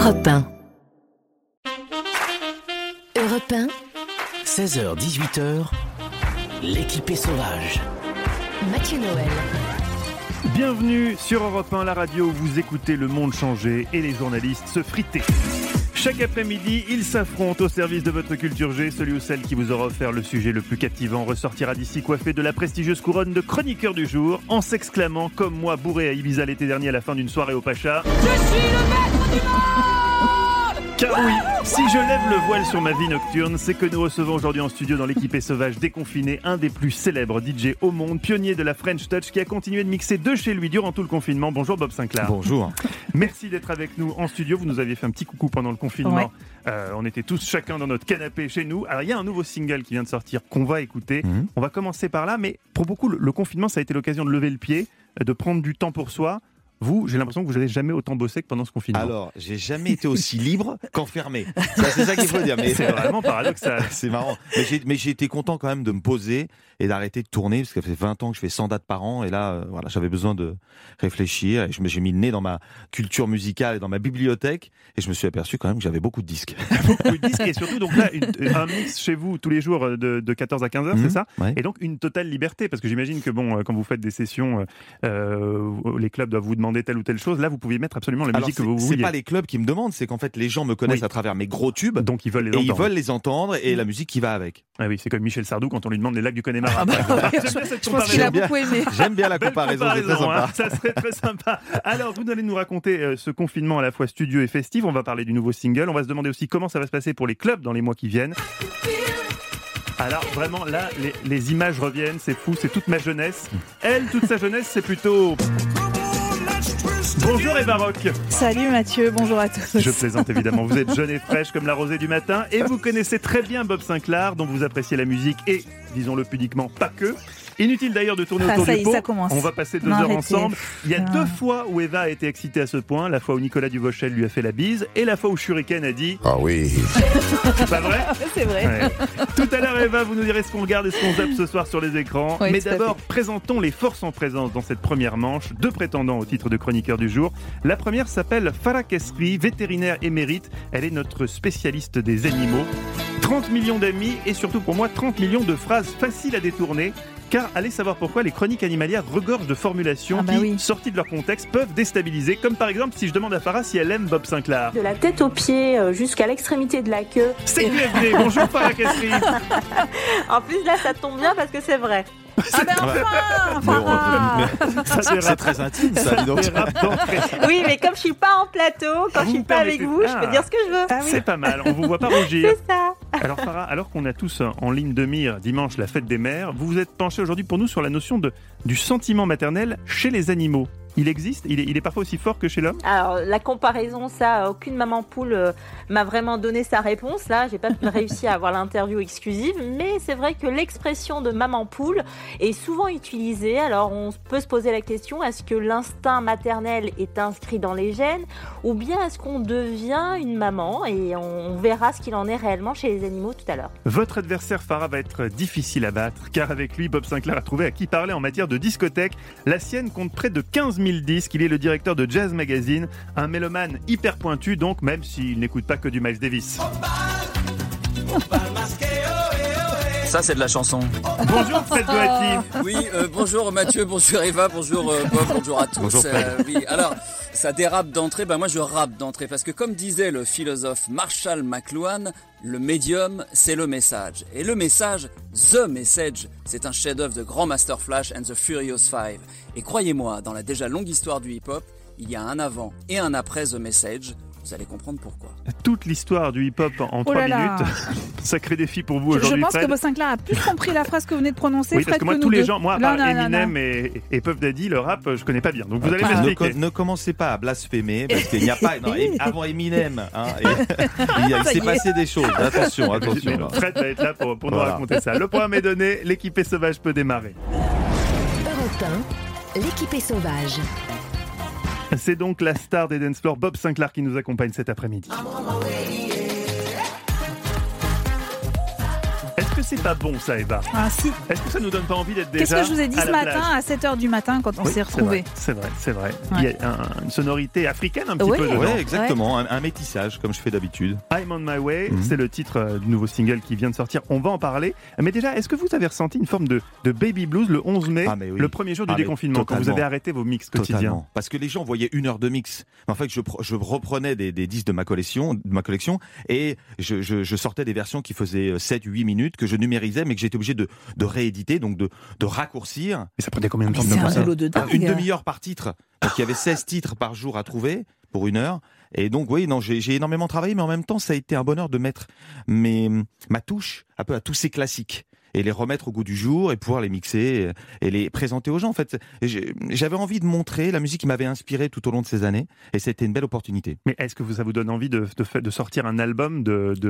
Europe 1. Europe 1. 16h-18h, l'équipe est sauvage. Mathieu Noël. Bienvenue sur Europe 1, la radio où vous écoutez le monde changer et les journalistes se friter. Chaque après-midi, ils s'affrontent au service de votre culture G. Celui ou celle qui vous aura offert le sujet le plus captivant ressortira d'ici coiffé de la prestigieuse couronne de chroniqueur du jour en s'exclamant, comme moi bourré à Ibiza l'été dernier à la fin d'une soirée au Pacha: je suis le maître du monde! Car oui, si je lève le voile sur ma vie nocturne, c'est que nous recevons aujourd'hui en studio dans l'équipe sauvage déconfinée un des plus célèbres DJ au monde, pionnier de la French Touch qui a continué de mixer de chez lui durant tout le confinement. Bonjour Bob Sinclair. Bonjour. Merci d'être avec nous en studio. Vous nous aviez fait un petit coucou pendant le confinement. Ouais. On était tous chacun dans notre canapé chez nous. Alors il y a un nouveau single qui vient de sortir qu'on va écouter. On va commencer par là, mais pour beaucoup le confinement ça a été l'occasion de lever le pied, de prendre du temps pour soi. Vous, j'ai l'impression que vous n'avez jamais autant bossé que pendant ce confinement. Alors, j'ai jamais été aussi libre qu'enfermé. C'est ça qu'il faut dire. Mais c'est vraiment paradoxal. C'est marrant. Mais j'ai été content quand même de me poser et d'arrêter de tourner, parce que ça fait 20 ans que je fais 100 dates par an. Et là, voilà, j'avais besoin de réfléchir. Et j'ai mis le nez dans ma culture musicale et dans ma bibliothèque. Et je me suis aperçu quand même que j'avais beaucoup de disques. Beaucoup de disques. Et surtout, donc là, un mix chez vous tous les jours de 14 à 15 heures, c'est ça? Ouais. Et donc, une totale liberté. Parce que j'imagine que quand vous faites des sessions, les clubs doivent vous demander telle ou telle chose. Là, vous pouvez mettre absolument la musique que vous vouliez. C'est pas les clubs qui me demandent, c'est qu'en fait, les gens me connaissent à travers mes gros tubes. Donc, ils veulent les entendre. Et ils veulent les entendre et la musique qui va avec. Ah oui, c'est comme Michel Sardou quand on lui demande les lacs du Connemara. Je pense qu'il a beaucoup aimé. J'aime bien la comparaison, c'est très sympa. Ça serait très sympa. Alors, vous allez nous raconter ce confinement à la fois studio et festif. On va parler du nouveau single. On va se demander aussi comment ça va se passer pour les clubs dans les mois qui viennent. Alors vraiment là, les images reviennent, c'est fou, c'est toute ma jeunesse. Elle, toute sa jeunesse, c'est plutôt... Bonjour Eva Rock. Salut Mathieu, bonjour à tous. Je plaisante évidemment, vous êtes jeune et fraîche comme la rosée du matin et vous connaissez très bien Bob Sinclair dont vous appréciez la musique et, disons-le pudiquement, pas que. Inutile d'ailleurs de tourner autour du pot. On va passer 2 heures ensemble. Il y a 2 fois où Eva a été excitée à ce point. La fois où Nicolas Duvauchel lui a fait la bise et la fois où Shuriken a dit « Ah oui ». C'est pas vrai? C'est vrai. Ouais. Tout à l'heure Eva, vous nous direz ce qu'on regarde et ce qu'on zappe ce soir sur les écrans. Oui, mais d'abord, présentons les forces en présence dans cette première manche. 2 prétendants au titre de chroniqueur du jour. La première s'appelle Farah Kesri, vétérinaire émérite. Elle est notre spécialiste des animaux. 30 millions d'amis et surtout pour moi 30 millions de phrases faciles à détourner. Car allez savoir pourquoi les chroniques animalières regorgent de formulations qui, sorties de leur contexte, peuvent déstabiliser. Comme par exemple si je demande à Farah si elle aime Bob Sinclair. De la tête aux pieds jusqu'à l'extrémité de la queue. C'est QFD. Bonjour Farah Kesri. En plus là ça tombe bien parce que c'est vrai. Ah ben enfin c'est très intime ça, dis donc. Oui, mais comme je suis pas en plateau, quand je suis pas avec vous, je peux dire ce que je veux. Ah oui. C'est pas mal, on vous voit pas rougir. C'est ça. Alors Farah, alors qu'on a tous en ligne de mire dimanche la fête des mères, vous vous êtes penché aujourd'hui pour nous sur la notion du sentiment maternel chez les animaux. Il existe, il est parfois aussi fort que chez l'homme. Alors la comparaison, ça, aucune maman poule m'a vraiment donné sa réponse. Là, j'ai pas réussi à avoir l'interview exclusive, mais c'est vrai que l'expression de maman poule est souvent utilisée. Alors on peut se poser la question, est-ce que l'instinct maternel est inscrit dans les gènes, ou bien est-ce qu'on devient une maman? Et on verra ce qu'il en est réellement chez les animaux tout à l'heure. Votre adversaire Farah va être difficile à battre, car avec lui, Bob Sinclair a trouvé à qui parler en matière de discothèque. La sienne compte près de 15 000 disques, il est le directeur de Jazz Magazine, un mélomane hyper pointu donc, même s'il n'écoute pas que du Miles Davis. Ça c'est de la chanson. Bonjour Fred Doherty. Oui, bonjour Mathieu, bonjour Eva, bonjour Bob, bonjour à tous. Bonjour oui, alors ça dérape d'entrée, moi je rappe d'entrée parce que comme disait le philosophe Marshall McLuhan, le médium c'est le message. Et le message, The Message, c'est un chef-d'œuvre de Grandmaster Flash and the Furious Five. Et croyez-moi, dans la déjà longue histoire du hip-hop, il y a un avant et un après The Message. Vous allez comprendre pourquoi. Toute l'histoire du hip-hop en 3 minutes. Sacré défi pour vous aujourd'hui, Je pense Fred. que Bob Sinclair a plus compris la phrase que vous venez de prononcer. Oui, Fred, parce que moi, que tous nous les deux. gens, moi, à part Eminem et Puff Daddy, le rap, je connais pas bien. Donc vous allez m'expliquer. Ne commencez pas à blasphémer, parce qu'il n'y a pas... Non, avant Eminem, il s'est passé des choses. Attention. Fred va être là pour nous raconter ça. Le programme est donné, l'équipe est sauvage peut démarrer. Europe 1, l'équipe est sauvage. C'est donc la star des dance floors, Bob Sinclair, qui nous accompagne cet après-midi. Est-ce que c'est pas bon ça, Eva? Ah si. Est-ce que ça nous donne pas envie d'être déjà Qu'est-ce que je vous ai dit à ce la matin plage? à 7h du matin quand on Oui, s'est retrouvés? C'est vrai. Ouais. Il y a une sonorité africaine un petit Oui. peu dedans. Oui, exactement, un métissage comme je fais d'habitude. I'm on my way, c'est le titre du nouveau single qui vient de sortir. On va en parler. Mais déjà, est-ce que vous avez ressenti une forme de baby blues le 11 mai, Ah, mais oui. le premier jour du Ah, mais déconfinement, quand vous totalement. avez arrêté vos mix quotidiens? Totalement. Parce que les gens voyaient 1 heure de mix. En fait, je reprenais des disques de ma collection et je sortais des versions qui faisaient 7-8 minutes que je numérisais, mais que j'étais obligé de rééditer, donc de raccourcir. Et ça prenait combien de temps de C'est faire un ça? boulot de dingue. Une demi-heure par titre. Donc il y avait 16 titres par jour à trouver pour 1 heure. Et donc oui, non, j'ai énormément travaillé, mais en même temps, ça a été un bonheur de mettre ma touche un peu à tous ces classiques et les remettre au goût du jour et pouvoir les mixer et les présenter aux gens. En fait, j'avais envie de montrer la musique qui m'avait inspiré tout au long de ces années, et c'était une belle opportunité. Mais est-ce que ça vous donne envie de sortir un album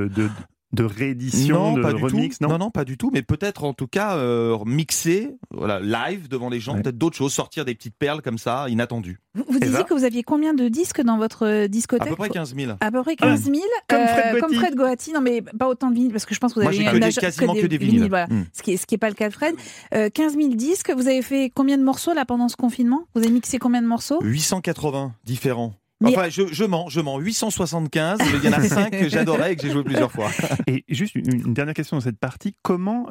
de réédition, Non, de pas du remix? tout. Non, pas du tout. Mais peut-être en tout cas mixer, voilà, live devant les gens, peut-être d'autres choses, sortir des petites perles comme ça, inattendues. Vous disiez Eva que vous aviez combien de disques dans votre À discothèque? peu près 15 000. À peu près 15 000. Comme Fred Gotti. Comme Fred Gotti. Non, mais pas autant de vinyles, parce que je pense que vous Moi, avez j'ai quasiment que des vinyles. Voilà. Ce qui est pas le cas de Fred. 15 000 disques. Vous avez fait combien de morceaux là pendant ce confinement? Vous avez mixé combien de morceaux? 880 différents. Mais- Enfin, je mens. 875, mais il y en a 5 que j'adorais et que j'ai joué plusieurs fois. Et juste une dernière question dans cette partie, comment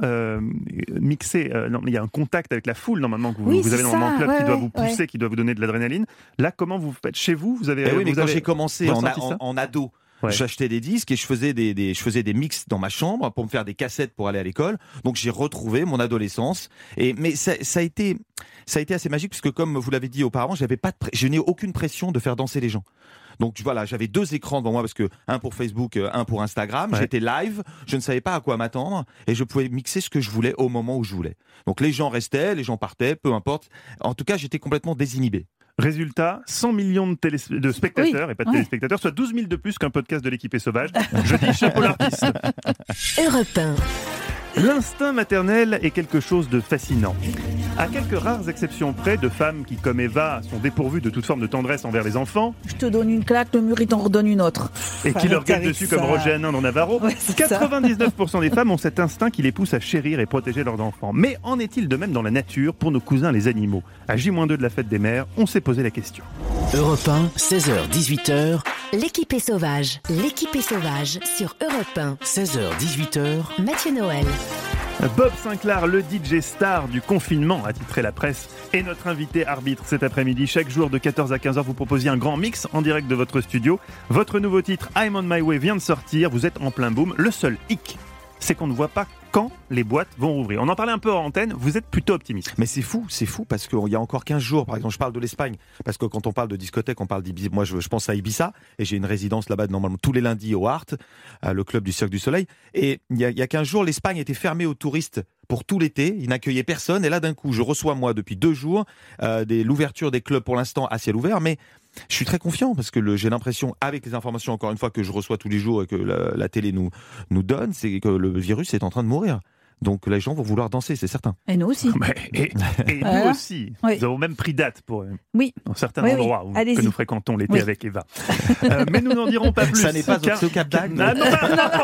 mixer non, il y a un contact avec la foule normalement que vous, Oui, vous avez c'est dans le ça, club ouais, qui doit ouais, vous pousser, qui doit vous donner de l'adrénaline. Là, comment vous faites chez vous? Vous avez, Eh oui, mais vous quand avez j'ai commencé ressenti ça en ado, Ouais. j'achetais des disques et je faisais des mix dans ma chambre pour me faire des cassettes pour aller à l'école. Donc j'ai retrouvé mon adolescence. Mais ça a été assez magique puisque, comme vous l'avez dit auparavant, je n'ai aucune pression de faire danser les gens. Donc voilà, j'avais 2 écrans devant moi, parce que un pour Facebook, un pour Instagram. Ouais. J'étais live, je ne savais pas à quoi m'attendre et je pouvais mixer ce que je voulais au moment où je voulais. Donc les gens restaient, les gens partaient, peu importe. En tout cas, j'étais complètement désinhibé. Résultat, 100 millions de spectateurs, et pas de téléspectateurs, soit 12 000 de plus qu'un podcast de l'équipe Sauvage. Je dis chapeau l'artiste. Europe 1. L'instinct maternel est quelque chose de fascinant. À quelques rares exceptions près, de femmes qui, comme Eva, sont dépourvues de toute forme de tendresse envers les enfants Je te donne une claque, le mur il t'en redonne une autre. et qui leur gueulent avec dessus ça. comme Roger Hanin dans Navarro, Ouais, c'est ça. 99% des femmes ont cet instinct qui les pousse à chérir et protéger leurs enfants. Mais en est-il de même dans la nature pour nos cousins les animaux? À J-2 de la fête des mères, on s'est posé la question. Europe 1, 16h, 18h, L'équipe est sauvage. L'équipe est sauvage sur Europe 1. 16h, 18h, Mathieu Noël. Bob Sinclair, le DJ star du confinement, a titré la presse, est notre invité arbitre cet après-midi. Chaque jour de 14 à 15h, vous proposez un grand mix en direct de votre studio. Votre nouveau titre, I'm on my way, vient de sortir. Vous êtes en plein boom. Le seul hic, c'est qu'on ne voit pas quand les boîtes vont rouvrir. On en parlait un peu en antenne, vous êtes plutôt optimiste. Mais c'est fou parce qu'il y a encore 15 jours, par exemple, je parle de l'Espagne, parce que quand on parle de discothèque, on parle d'Ibiza. Moi, je pense à Ibiza, et j'ai une résidence là-bas normalement tous les lundis au Art, le club du Cirque du Soleil. Et il y a 15 jours, l'Espagne était fermée aux touristes pour tout l'été, il n'accueillait personne, et là d'un coup, je reçois moi depuis 2 jours l'ouverture des clubs pour l'instant à ciel ouvert, mais je suis très confiant parce que j'ai l'impression, avec les informations encore une fois que je reçois tous les jours et que la télé nous donne, c'est que le virus est en train de mourir. Donc les gens vont vouloir danser, c'est certain. Et nous aussi. Et Voilà. nous aussi, Oui. nous avons même pris date pour Oui. dans certains Oui, oui. endroits que Allez-y. nous fréquentons l'été Oui. avec Eva. Mais nous n'en dirons pas plus. Ça n'est pas car- au Cap d'Agde. Ah, non,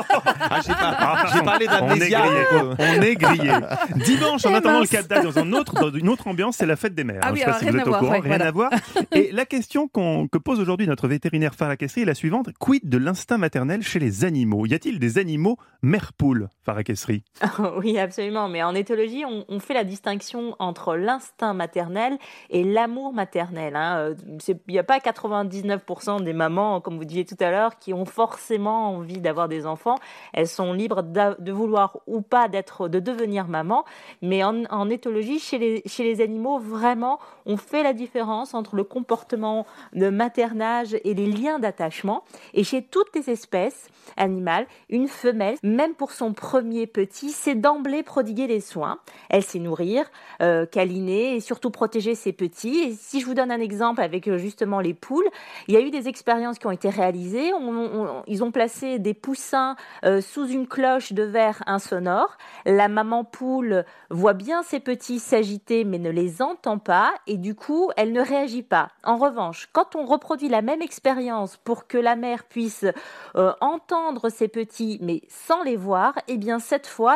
J'ai parlé On est d'amnésia. grillé. On est grillé. Dimanche, en Eh attendant le mince. Cap d'Agde, dans une autre ambiance, c'est la fête des mères. Ah oui, je ne sais pas alors si vous rien êtes à au voir, courant, ouais, rien voilà. à voir. Et la question que pose aujourd'hui notre vétérinaire Farah Kessri est la suivante. Quid de l'instinct maternel chez les animaux? Y a-t-il des animaux mère-poule, Farah Kessri? Oui, absolument. Mais en éthologie, on fait la distinction entre l'instinct maternel et l'amour maternel. Il n'y a pas 99% des mamans, comme vous disiez tout à l'heure, qui ont forcément envie d'avoir des enfants. Elles sont libres de vouloir ou pas de devenir maman. Mais en éthologie, chez les animaux, vraiment, on fait la différence entre le comportement de maternage et les liens d'attachement. Et chez toutes les espèces animales, une femelle, même pour son premier petit, sait d'emblée prodiguer les soins. Elle sait nourrir, câliner et surtout protéger ses petits. Et si je vous donne un exemple avec justement les poules, il y a eu des expériences qui ont été réalisées. Ils ont placé des poussins sous une cloche de verre insonore. La maman poule voit bien ses petits s'agiter mais ne les entend pas et du coup, elle ne réagit pas. En revanche, quand on reproduit la même expérience pour que la mère puisse entendre ses petits mais sans les voir, eh bien cette fois, la maman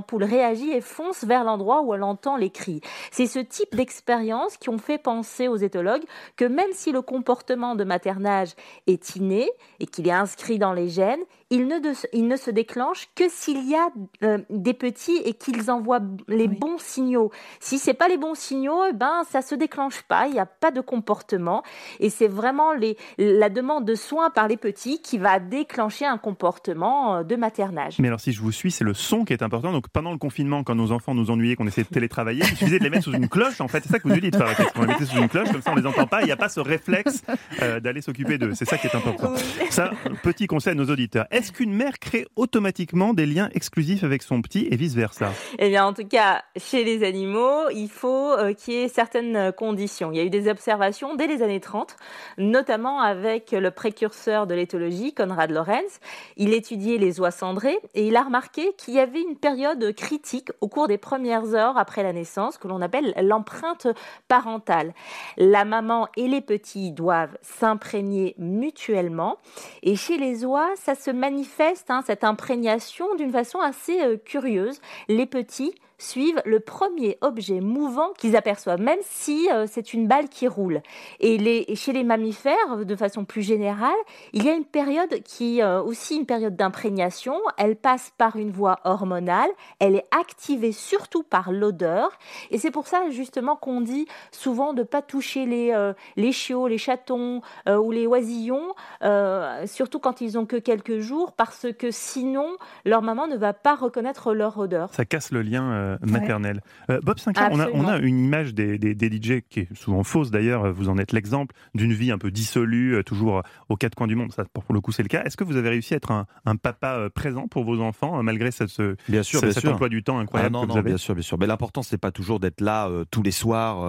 poule réagit et fonce vers l'endroit où elle entend les cris. C'est ce type d'expérience qui ont fait penser aux éthologues que même si le comportement de maternage est inné et qu'il est inscrit dans les gènes, il ne se déclenche que s'il y a des petits et qu'ils envoient les bons signaux. Si c'est pas les bons signaux, ça se déclenche pas, il n'y a pas de comportement. Et c'est vraiment la demande de soins par les petits qui va déclencher un comportement de maternage. Mais alors si je vous suis, c'est le son qui est important. Donc pendant le confinement, quand nos enfants nous ennuyaient, qu'on essayait de télétravailler, il suffisait de les mettre sous une cloche. En fait, c'est ça que vous nous dites, Farah. On les mettait sous une cloche, comme ça on les entend pas. Il n'y a pas ce réflexe d'aller s'occuper d'eux. C'est ça qui est important. Oui. Ça, petit conseil à nos auditeurs. Est-ce qu'une mère crée automatiquement des liens exclusifs avec son petit et vice-versa ? Eh bien, en tout cas, chez les animaux, il faut qu'il y ait certaines conditions. Il y a eu des observations dès les années 30, notamment avec le précurseur de l'éthologie, Konrad Lorenz. Il étudiait les oies cendrées et il a remarqué qu'il y avait une période critique au cours des premières heures après la naissance que l'on appelle l'empreinte parentale. La maman et les petits doivent s'imprégner mutuellement et chez les oies, ça se manifeste, cette imprégnation d'une façon assez curieuse. Les petits suivent le premier objet mouvant qu'ils aperçoivent, même si c'est une balle qui roule. Et chez les mammifères, de façon plus générale, il y a une période qui aussi une période d'imprégnation. Elle passe par une voie hormonale. Elle est activée surtout par l'odeur. Et c'est pour ça justement qu'on dit souvent de ne pas toucher les chiots, les chatons ou les oisillons, surtout quand ils ont que quelques jours, parce que sinon leur maman ne va pas reconnaître leur odeur. Ça casse le lien maternelle. Bob Sinclair, on a une image des DJ qui est souvent fausse d'ailleurs, vous en êtes l'exemple, d'une vie un peu dissolue, toujours aux quatre coins du monde, ça pour le coup c'est le cas. Est-ce que vous avez réussi à être un papa présent pour vos enfants, malgré cet emploi du temps incroyable que vous avez ? Bien sûr. Mais l'important c'est pas toujours d'être là tous les soirs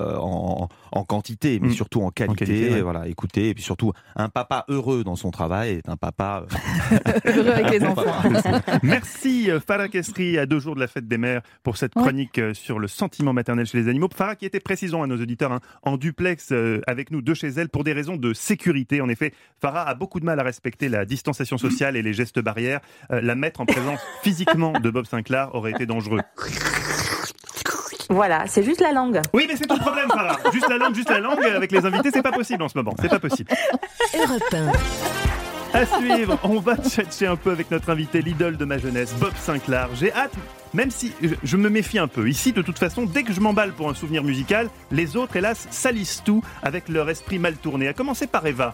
en quantité, mais surtout en qualité. Voilà, écoutez, et puis surtout un papa heureux dans son travail est un papa heureux avec les enfants. Merci Farah Kestri, à 2 jours de la fête des mères, pour cette chronique sur le sentiment maternel chez les animaux. Farah qui était, précisons à nos auditeurs, en duplex avec nous de chez elle pour des raisons de sécurité. En effet, Farah a beaucoup de mal à respecter la distanciation sociale et les gestes barrières. La mettre en présence physiquement de Bob Sinclair aurait été dangereux. Voilà, c'est juste la langue. Oui, mais c'est ton problème, Farah. Juste la langue, avec les invités, c'est pas possible en ce moment. C'est pas possible. Europe 1. À suivre, on va tchatcher un peu avec notre invité, l'idole de ma jeunesse, Bob Sinclair. J'ai hâte, même si je me méfie un peu. Ici, de toute façon, dès que je m'emballe pour un souvenir musical, les autres, hélas, salissent tout avec leur esprit mal tourné. À commencer par Eva.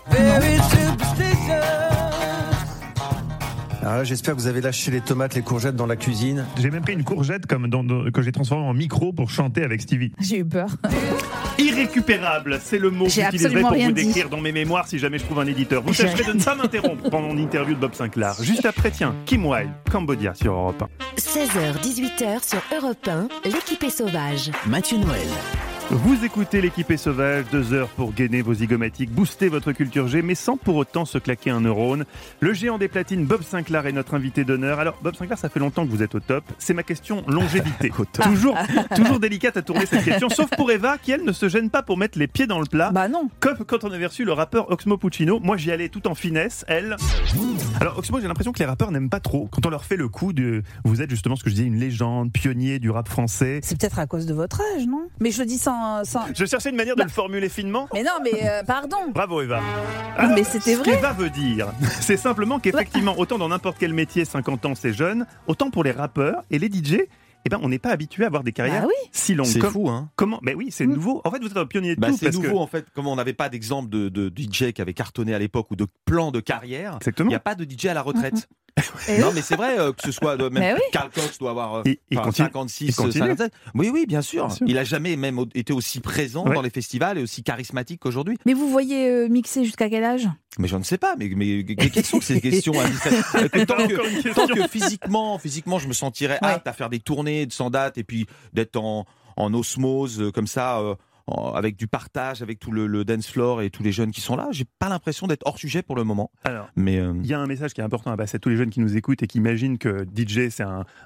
Alors là, j'espère que vous avez lâché les tomates, les courgettes dans la cuisine. J'ai même pris une courgette que j'ai transformée en micro pour chanter avec Stevie. J'ai eu peur. Irrécupérable, c'est le mot que j'utiliserai pour vous décrire dans mes mémoires si jamais je trouve un éditeur. Vous tâcherez de ne pas m'interrompre pendant l'interview de Bob Sinclair. Juste après, Kim Wilde, Cambodia sur Europe 1. 16h-18h sur Europe 1, l'équipe est sauvage. Mathieu Noël. Vous écoutez l'équipe est sauvage, 2 heures pour gainer vos zygomatiques, booster votre culture G, mais sans pour autant se claquer un neurone. Le géant des platines, Bob Sinclair, est notre invité d'honneur. Alors, Bob Sinclair, ça fait longtemps que vous êtes au top. C'est ma question longévité. Toujours délicate à tourner cette question, sauf pour Eva, qui elle ne se gêne pas pour mettre les pieds dans le plat. Bah non. Comme quand on avait reçu le rappeur Oxmo Puccino, moi j'y allais tout en finesse, elle... Alors Oxmo, j'ai l'impression que les rappeurs n'aiment pas trop quand on leur fait le coup de... Vous êtes justement ce que je disais, une légende, pionnier du rap français. C'est peut-être à cause de votre âge, non ? Mais je le dis sans... Je cherchais une manière de le formuler finement. Mais non, mais pardon. Bravo Eva. Alors, mais c'était vrai. Ce qu'Eva veut dire, c'est simplement qu'effectivement, autant dans n'importe quel métier, 50 ans c'est jeune, autant pour les rappeurs et les DJ, on n'est pas habitué à avoir des carrières si longues. C'est fou, hein. Comment ? Mais oui, c'est nouveau. En fait, vous êtes un pionnier de tout. C'est nouveau, en fait. Comme on n'avait pas d'exemple de DJ qui avait cartonné à l'époque ou de plan de carrière, il n'y a pas de DJ à la retraite. Non, mais c'est vrai que ce soit même Carl Cox doit avoir 56, 57. Oui, bien sûr. Il a jamais même été aussi présent dans les festivals et aussi charismatique qu'aujourd'hui. Mais vous voyez mixer jusqu'à quel âge ? Mais je ne sais pas. Mais quelles sont ces questions tant que physiquement, je me sentirais apte à faire des tournées sans date et puis d'être en osmose comme ça. avec du partage, avec tout le dance floor et tous les jeunes qui sont là. J'ai pas l'impression d'être hors sujet pour le moment. Alors, mais il y a un message qui est important à passer à tous les jeunes qui nous écoutent et qui imaginent que DJ c'est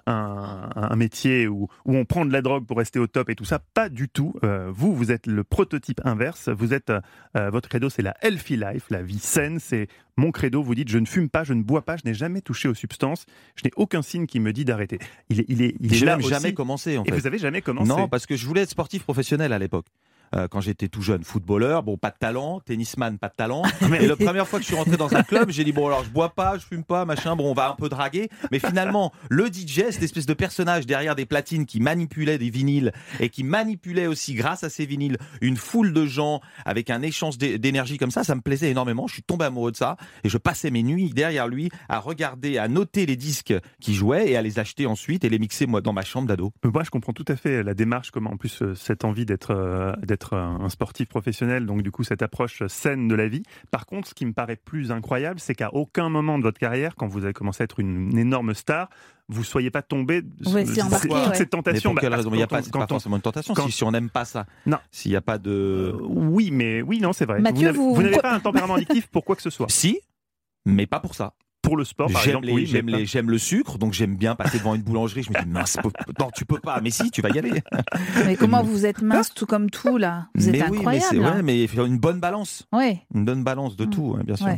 un métier où on prend de la drogue pour rester au top et tout ça. Pas du tout. Vous êtes le prototype inverse. Vous êtes votre credo, c'est la healthy life, la vie saine. C'est mon credo. Vous dites, je ne fume pas, je ne bois pas, je n'ai jamais touché aux substances. Je n'ai aucun signe qui me dit d'arrêter. Il est j'ai là même aussi. jamais commencé en fait. Et vous avez jamais commencé? Non, parce que je voulais être sportif professionnel à l'époque. Quand j'étais tout jeune, footballeur, bon, pas de talent, tennisman, pas de talent. Et la première fois que je suis rentré dans un club, j'ai dit bon alors je bois pas, je fume pas, machin, bon on va un peu draguer. Mais finalement, le DJ, cette espèce de personnage derrière des platines qui manipulait des vinyles et qui manipulait aussi grâce à ces vinyles une foule de gens avec un échange d'énergie comme ça me plaisait énormément. Je suis tombé amoureux de ça et je passais mes nuits derrière lui à regarder, à noter les disques qui jouaient et à les acheter ensuite et les mixer moi dans ma chambre d'ado. Moi je comprends tout à fait la démarche, comme en plus cette envie d'être un sportif professionnel, donc du coup cette approche saine de la vie. Par contre, ce qui me paraît plus incroyable, c'est qu'à aucun moment de votre carrière, quand vous avez commencé à être une énorme star, vous ne soyez pas tombé toute cette tentation. Mais pour quelle raison? Il n'y a pas forcément une tentation si on n'aime pas ça. Non. S'il n'y a pas de... Oui, non, c'est vrai. Mathieu, vous n'avez pas un tempérament addictif pour quoi que ce soit. Si, mais pas pour ça. Pour le sport, par exemple, j'aime le sucre, donc j'aime bien passer devant une boulangerie. Je me dis, mince, non, tu peux pas. Mais si, tu vas y aller. Mais comment vous êtes mince, tout comme tout, là? Vous êtes incroyable. Mais il faut une bonne balance. Ouais. Une bonne balance de tout, bien sûr. Ouais.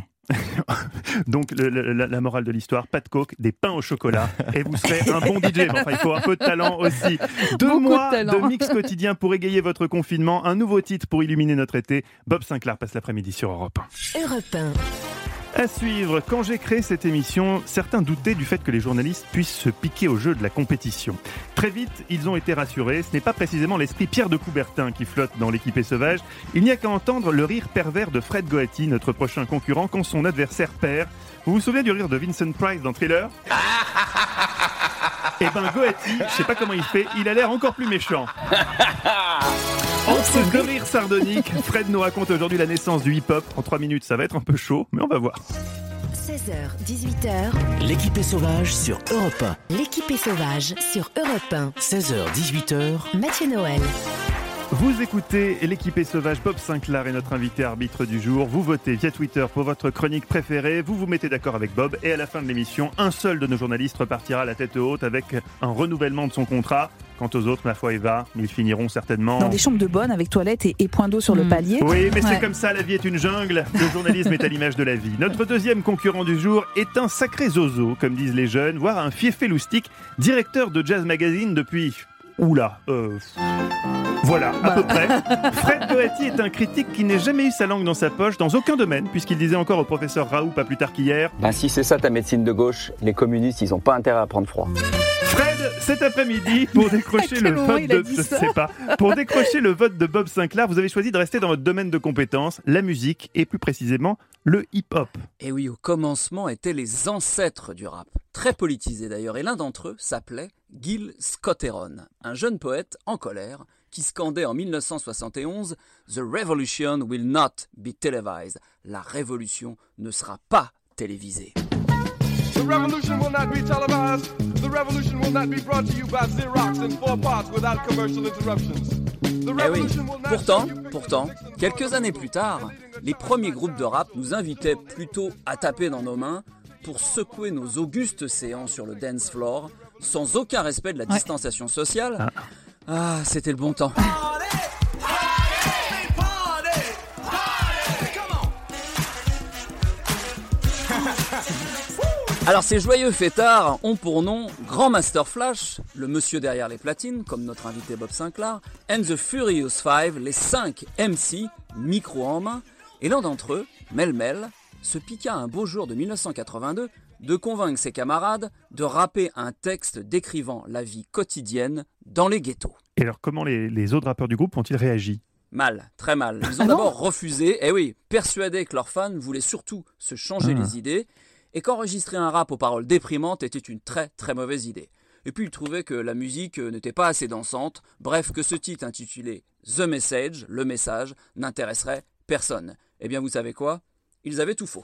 Donc la morale de l'histoire, pas de coke, des pains au chocolat et vous serez un bon DJ. Enfin, il faut un peu de talent aussi. 2 mois de mix quotidien pour égayer votre confinement. Un nouveau titre pour illuminer notre été. Bob Sinclair passe l'après-midi sur Europe 1. Europe 1. À suivre, quand j'ai créé cette émission, certains doutaient du fait que les journalistes puissent se piquer au jeu de la compétition. Très vite, ils ont été rassurés. Ce n'est pas précisément l'esprit Pierre de Coubertin qui flotte dans l'équipée sauvage. Il n'y a qu'à entendre le rire pervers de Fred Goati, notre prochain concurrent, quand son adversaire perd. Vous vous souvenez du rire de Vincent Price dans Thriller ? Eh ben Goati, je sais pas comment il fait, il a l'air encore plus méchant. Entre deux rires sardoniques, Fred nous raconte aujourd'hui la naissance du hip-hop. En 3 minutes, ça va être un peu chaud, mais on va voir. 16h, 18h. L'équipée sauvage sur Europe 1. L'équipée sauvage sur Europe 1. 16h, 18h. Mathieu Noël. Vous écoutez l'équipée sauvage. Bob Sinclair est notre invité arbitre du jour. Vous votez via Twitter pour votre chronique préférée. Vous vous mettez d'accord avec Bob et à la fin de l'émission, un seul de nos journalistes repartira la tête haute avec un renouvellement de son contrat. Quant aux autres, ma foi Eva, ils finiront certainement... dans des chambres de bonne avec toilettes et point d'eau sur le palier. Oui, mais c'est comme ça, la vie est une jungle. Le journalisme est à l'image de la vie. Notre deuxième concurrent du jour est un sacré zozo, comme disent les jeunes, voire un fiefé loustique, directeur de Jazz Magazine depuis... Oula, voilà, à peu près. Fred Goati est un critique qui n'a jamais eu sa langue dans sa poche, dans aucun domaine, puisqu'il disait encore au professeur Raoult, pas plus tard qu'hier... si c'est ça ta médecine de gauche, les communistes, ils n'ont pas intérêt à prendre froid. Fred, cet après-midi, pour décrocher le vote de... Je sais pas. Pour décrocher le vote de Bob Sinclair, vous avez choisi de rester dans votre domaine de compétences, la musique, et plus précisément, le hip-hop. Et oui, au commencement étaient les ancêtres du rap, très politisés d'ailleurs, et l'un d'entre eux s'appelait Gil Scott-Heron, un jeune poète en colère qui scandait en 1971 « The revolution will not be televised ». La révolution ne sera pas télévisée. The revolution will not be televised. The revolution will not be brought to you by Xerox in 4 parts without commercial interruptions. Eh oui, pourtant, quelques années plus tard, les premiers groupes de rap nous invitaient plutôt à taper dans nos mains pour secouer nos augustes séants sur le dance floor, sans aucun respect de la distanciation sociale. Ah, c'était le bon temps. Alors ces joyeux fêtards ont pour nom Grand Master Flash, le monsieur derrière les platines, comme notre invité Bob Sinclair, and the Furious Five, les 5 MC, micro en main, et l'un d'entre eux, Mel Mel, se piqua un beau jour de 1982 de convaincre ses camarades de rapper un texte décrivant la vie quotidienne dans les ghettos. Et alors comment les autres rappeurs du groupe ont-ils réagi ? Mal, très mal. Ils ont d'abord refusé, persuadés que leurs fans voulaient surtout se changer les idées, et qu'enregistrer un rap aux paroles déprimantes était une très très mauvaise idée. Et puis ils trouvaient que la musique n'était pas assez dansante, bref que ce titre intitulé The Message, le message, n'intéresserait personne. Eh bien vous savez quoi ? Ils avaient tout faux.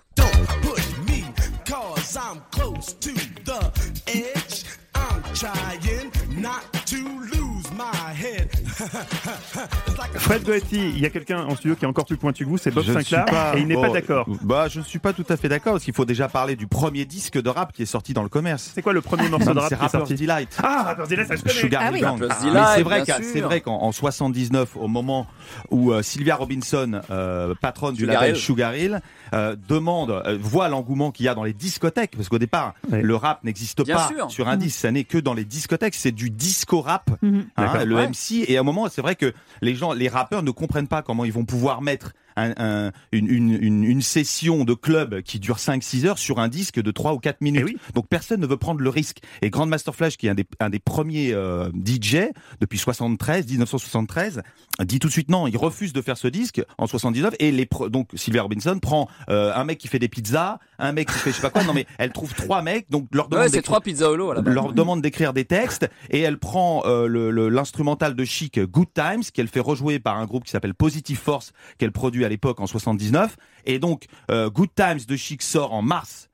Fred Goetti, il y a quelqu'un en studio qui est encore plus pointu que vous, c'est Bob Sinclair, et il n'est pas d'accord. Je ne suis pas tout à fait d'accord, parce qu'il faut déjà parler du premier disque de rap qui est sorti dans le commerce. C'est quoi le premier morceau de rap C'est qui est Rapper's sorti? Delight. Ah, Rapper's Delight, ça je connais. Sugar Hill Gang. Mais c'est vrai qu'en 79, au moment où Sylvia Robinson, patronne du label Sugar Hill, voit l'engouement qu'il y a dans les discothèques, parce qu'au départ, le rap n'existe pas sur un disque, ça n'est que dans les discothèques, c'est du disco rap, le MC, et à un moment, c'est vrai que les rappeurs ne comprennent pas comment ils vont pouvoir mettre une session de club qui dure 5-6 heures sur un disque de 3 ou 4 minutes. Donc personne ne veut prendre le risque. Et Grandmaster Flash, qui est un des premiers DJ depuis 1973, dit tout de suite non, il refuse de faire ce disque en 79. Et donc Sylvia Robinson prend un mec qui fait des pizzas, un mec qui fait je sais pas quoi. Non mais elle trouve 3 mecs, donc leur demande d'écrire des textes, et elle prend l'instrumental de Chic, Good Times, qu'elle fait rejouer par un groupe qui s'appelle Positive Force, qu'elle produit à l'époque en 79, et donc Good Times de Chic sort en mars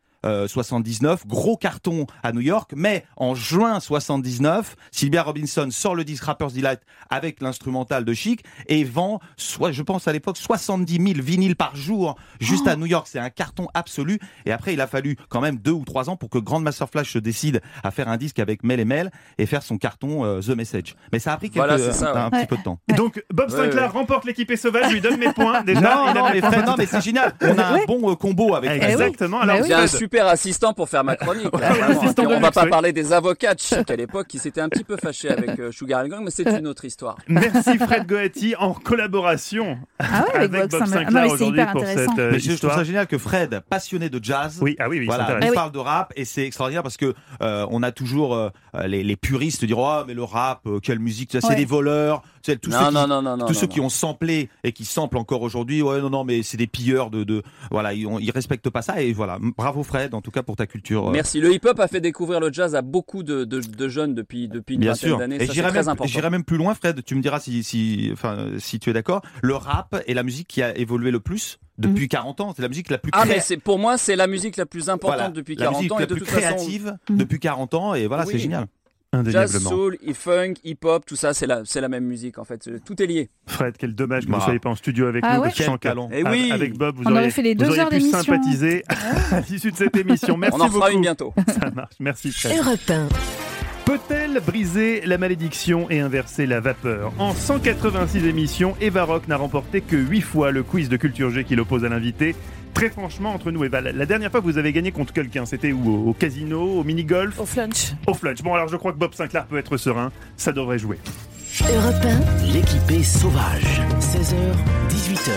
79, gros carton à New York, mais en juin 79, Sylvia Robinson sort le disque Rapper's Delight avec l'instrumental de Chic et vend, je pense à l'époque, 70 000 vinyles par jour juste à New York. C'est un carton absolu. Et après, il a fallu quand même 2 ou 3 ans pour que Grandmaster Flash se décide à faire un disque avec Mel et Mel et faire son carton The Message. Mais ça a pris un petit peu de temps. Donc Bob Sinclair remporte l'équipé sauvage, je lui donne mes points. Déjà, non, mais c'est génial. On a un bon combo avec. Exactement. Alors, j'ai un super assistant pour faire ma chronique. On va pas parler des avocats de Chic à l'époque qui s'étaient un petit peu fâchés avec Sugar Hill Gang, mais c'est une autre histoire. Merci Fred Goetti, en collaboration avec Bob Sinclair aujourd'hui pour cette mais histoire. Je trouve ça génial que Fred, passionné de jazz, il parle de rap, et c'est extraordinaire parce que on a toujours les puristes diront ah mais le rap, quelle musique, c'est des voleurs. Tous ceux qui ont samplé et qui samplent encore aujourd'hui, mais c'est des pilleurs voilà, ils respectent pas ça, et voilà, bravo Fred en tout cas pour ta culture. Merci. Le hip-hop a fait découvrir le jazz à beaucoup de jeunes depuis une vingtaine d'années. Et ça, c'est très important. J'irai même plus loin, Fred, tu me diras si tu es d'accord. Le rap est la musique qui a évolué le plus depuis 40 ans. C'est la musique la plus pour moi, c'est la musique la plus importante depuis 40 ans. La plus créative depuis 40 ans, et voilà, c'est génial. Jazz, soul, funk, hip-hop, tout ça, c'est la même musique en fait. Tout est lié. Fred, quel dommage que vous ne soyez pas en studio avec nous. Ouais. Avec Bob, vous auriez fait les 2 heures pu d'émission. sympathiser à l'issue de cette émission. Merci beaucoup. On en fera une bientôt. Ça marche. Merci Fred. Europe 1. Peut-elle briser la malédiction et inverser la vapeur ? En 186 émissions, Eva Rock n'a remporté que 8 fois le quiz de Culture G qui l'oppose à l'invité. Très franchement, entre nous, Eva, la dernière fois que vous avez gagné contre quelqu'un, c'était où ? Au casino, au mini-golf ? Au flunch. Au flunch. Bon, alors je crois que Bob Sinclair peut être serein. Ça devrait jouer. Europe 1. L'équipée sauvage. 16h, 18h.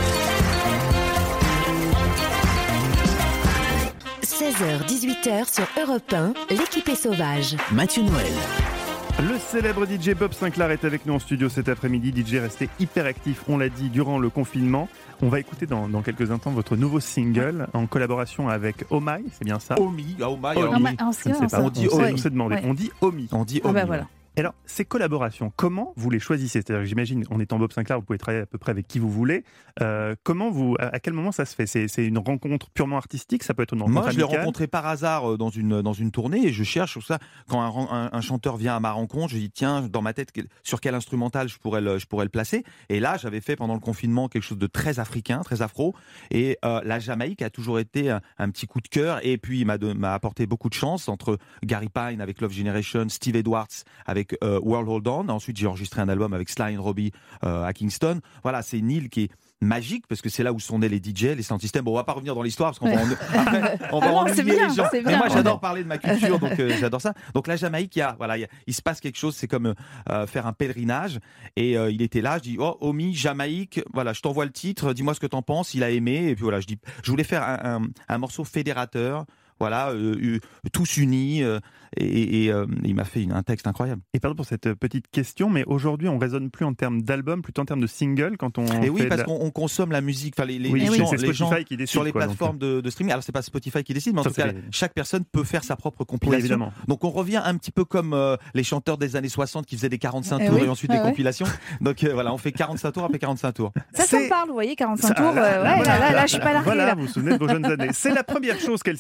16h, 18h sur Europe 1, l'équipée sauvage. Mathieu Noël. Le célèbre DJ Bob Sinclair est avec nous en studio cet après-midi. DJ resté hyper actif, on l'a dit, durant le confinement. On va écouter dans quelques instants votre nouveau single en collaboration avec Omai, c'est bien ça ? Omi. Je ne sais pas. On s'est demandé. On dit Omi. Voilà. Alors, ces collaborations, comment vous les choisissez ? C'est-à-dire, j'imagine, en étant Bob Sinclair, vous pouvez travailler à peu près avec qui vous voulez. À quel moment ça se fait ? C'est une rencontre purement artistique ? Ça peut être une rencontre amicale ? Moi, je l'ai rencontré par hasard dans une tournée, et je cherche ça. Quand un chanteur vient à ma rencontre, je dis tiens, dans ma tête, sur quel instrumental je pourrais le placer. Et là, j'avais fait pendant le confinement quelque chose de très africain, très afro. Et la Jamaïque a toujours été un petit coup de cœur. Et puis, il m'a apporté beaucoup de chance entre Gary Pine avec Love Generation, Steve Edwards avec World Hold On. Ensuite, j'ai enregistré un album avec Sly and Robbie à Kingston. Voilà, c'est une île qui est magique parce que c'est là où sont nés les DJ, les sound systems. Bon, on va pas revenir dans l'histoire parce qu'on va ennuyer les gens. Mais moi, j'adore parler de ma culture, donc j'adore ça. Donc la Jamaïque, il se passe quelque chose. C'est comme faire un pèlerinage. Et il était là. Je dis Omi, Jamaïque. Voilà, je t'envoie le titre. Dis-moi ce que t'en penses. Il a aimé. Et puis voilà, je voulais faire un morceau fédérateur. Voilà, tous unis, et il m'a fait un texte incroyable. Et pardon pour cette petite question, mais aujourd'hui, on raisonne plus en termes d'album, plutôt en termes de single quand on. Et oui, parce qu'on consomme la musique. Enfin, les gens qui décide, sur les plateformes de streaming. Alors, c'est pas Spotify qui décide, mais en tout cas, chaque personne peut faire sa propre compilation. Oui, évidemment. Donc, on revient un petit peu comme les chanteurs des années 60 qui faisaient des 45 tours et ensuite des compilations. Donc voilà, on fait 45 tours après 45 tours. Ça me parle, vous voyez, 45 tours. Là, je suis pas larguée. Voilà, vous vous souvenez de vos jeunes années. C'est la première chose qu'elle s'est dite lorsque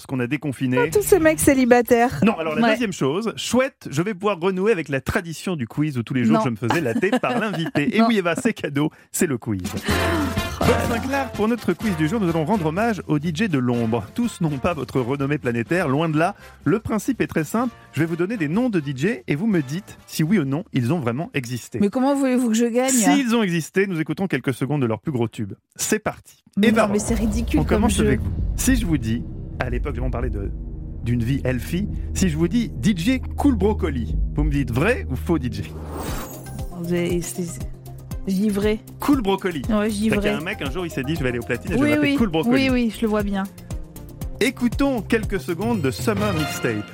lorsqu'on a déconfiné. Tous ces mecs célibataires. Non, alors la Ouais. deuxième chose, chouette, je vais pouvoir renouer avec la tradition du quiz où tous les jours Non. je me faisais latter par l'invité. Et Non. oui, Eva, c'est cadeau, c'est le quiz. Bob Sinclair, pour notre quiz du jour, nous allons rendre hommage aux DJ de l'ombre. Tous n'ont pas votre renommée planétaire, loin de là. Le principe est très simple, je vais vous donner des noms de DJ et vous me dites si oui ou non ils ont vraiment existé. Mais comment voulez-vous que je gagne? S'ils ont existé, nous écoutons quelques secondes de leur plus gros tube. C'est parti. Mais Eva non, mais c'est ridicule on comme commence jeu. avec vous. Si je vous dis, à l'époque, on parlait d'une vie healthy, si je vous dis DJ Cool Brocoli, vous me dites vrai ou faux DJ? J'y vrai. Cool Brocoli. Ouais, j'y C'est-à-dire vrai. qu'un mec, un jour, il s'est dit, je vais aller au platine et je Oui, vais m'appeler oui. Cool Brocoli. Oui, je le vois bien. Écoutons quelques secondes de Summer Mixtape.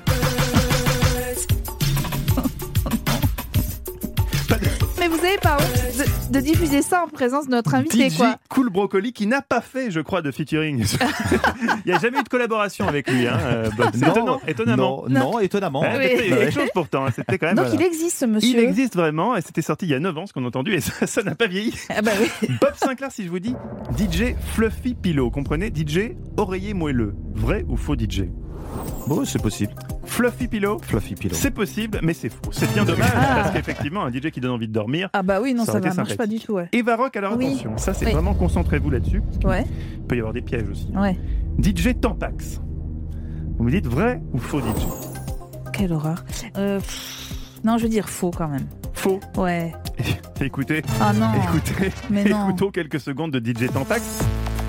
Mais vous avez pas honte de diffuser ça en présence de notre invité, DJ quoi. Cool Brocoli qui n'a pas fait, je crois, de featuring. Il n'y a jamais eu de collaboration avec lui. Hein, Bob. C'est étonnant, étonnamment. Non, étonnamment. Il y a quelque chose pourtant. Hein. C'était quand même. Donc voilà. il existe, ce monsieur. Il existe vraiment et c'était sorti il y a 9 ans, ce qu'on a entendu, et ça n'a pas vieilli. Ah bah oui. Bob Sinclair, si je vous dis DJ Fluffy Pillow, comprenez? DJ oreiller moelleux. Vrai ou faux DJ? Bon, c'est possible. Fluffy Pillow, c'est possible, mais c'est faux. C'est bien dommage parce qu'effectivement, un DJ qui donne envie de dormir. Ah bah oui, non, ça aurait été marche pas sympathique. du tout, ouais. Eva Rock, alors Oui. attention, ça c'est Oui. vraiment concentrez-vous là-dessus. Ouais. Il peut y avoir des pièges aussi. Ouais. DJ Tampax. Vous me dites vrai ou faux DJ? Quelle horreur. Non, je veux dire faux quand même. Faux. Ouais. Écoutez, Ah non. Mais non. écoutons quelques secondes de DJ Tampax.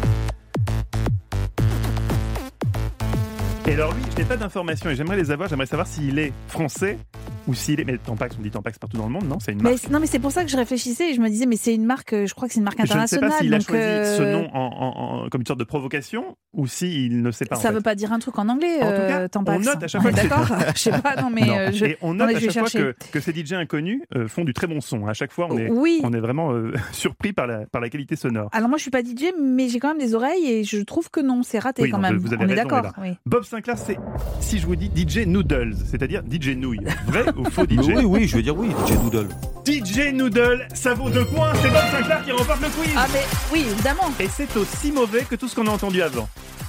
Et alors lui, je n'ai pas d'informations et j'aimerais les avoir. J'aimerais savoir s'il est français ou s'il est... Mais Tampax, on dit Tampax partout dans le monde, non? C'est une marque. Non, mais c'est pour ça que je réfléchissais et je me disais, mais c'est une marque, je crois que c'est une marque Je ne sais internationale. pas s'il a donc, choisi ce nom comme une sorte de provocation ou s'il ne sait pas. Ça en fait. veut pas dire un truc en anglais, En tout cas, Tampax. on note à chaque On fois est que c'est d'accord. faux. Je sais pas, non mais Non. je. Et on non, note mais à je vais chaque fois chercher. que ces DJ inconnus font du très bon son. À chaque fois, Oui. on est vraiment surpris par la qualité sonore. Alors moi je suis pas DJ, mais j'ai quand même des oreilles et je trouve que non, c'est raté Oui, quand non, même. vous avez On est raison, d'accord. Eva. Oui. Bob Sinclair, c'est, si je vous dis DJ Noodles, c'est-à-dire DJ Nouille. Vrai ou faux DJ? Oui, je vais dire oui, DJ Noodle. DJ Noodle, ça vaut 2 points, c'est Bob Sinclair qui remporte le quiz. Ah mais oui, évidemment. Et c'est aussi mauvais que tout ce qu'on a entendu avant.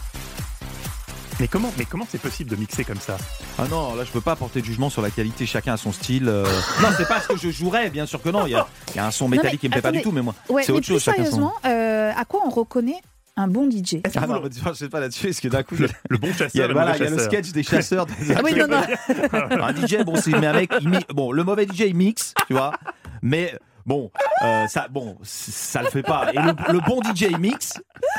Mais comment c'est possible de mixer comme ça? Ah non, là je peux pas porter de jugement sur la qualité, chacun a son style. Non, c'est pas ce que je jouerais, bien sûr que non. Il y a un son métallique qui me plaît pas du tout, mais moi, Ouais, c'est mais autre chose. plus Chacun son. sérieusement, à quoi on reconnaît un bon DJ? Ah non, je sais pas là-dessus, parce que d'un coup, Le bon chasseur, il y a, le voilà, mauvais il y a le chasseur. sketch des chasseurs. Ah oui, non, non. Un DJ, bon, c'est mais un mec, bon, le mauvais DJ il mixe, tu vois, mais bon, ça le fait pas. Et le bon DJ il mixe,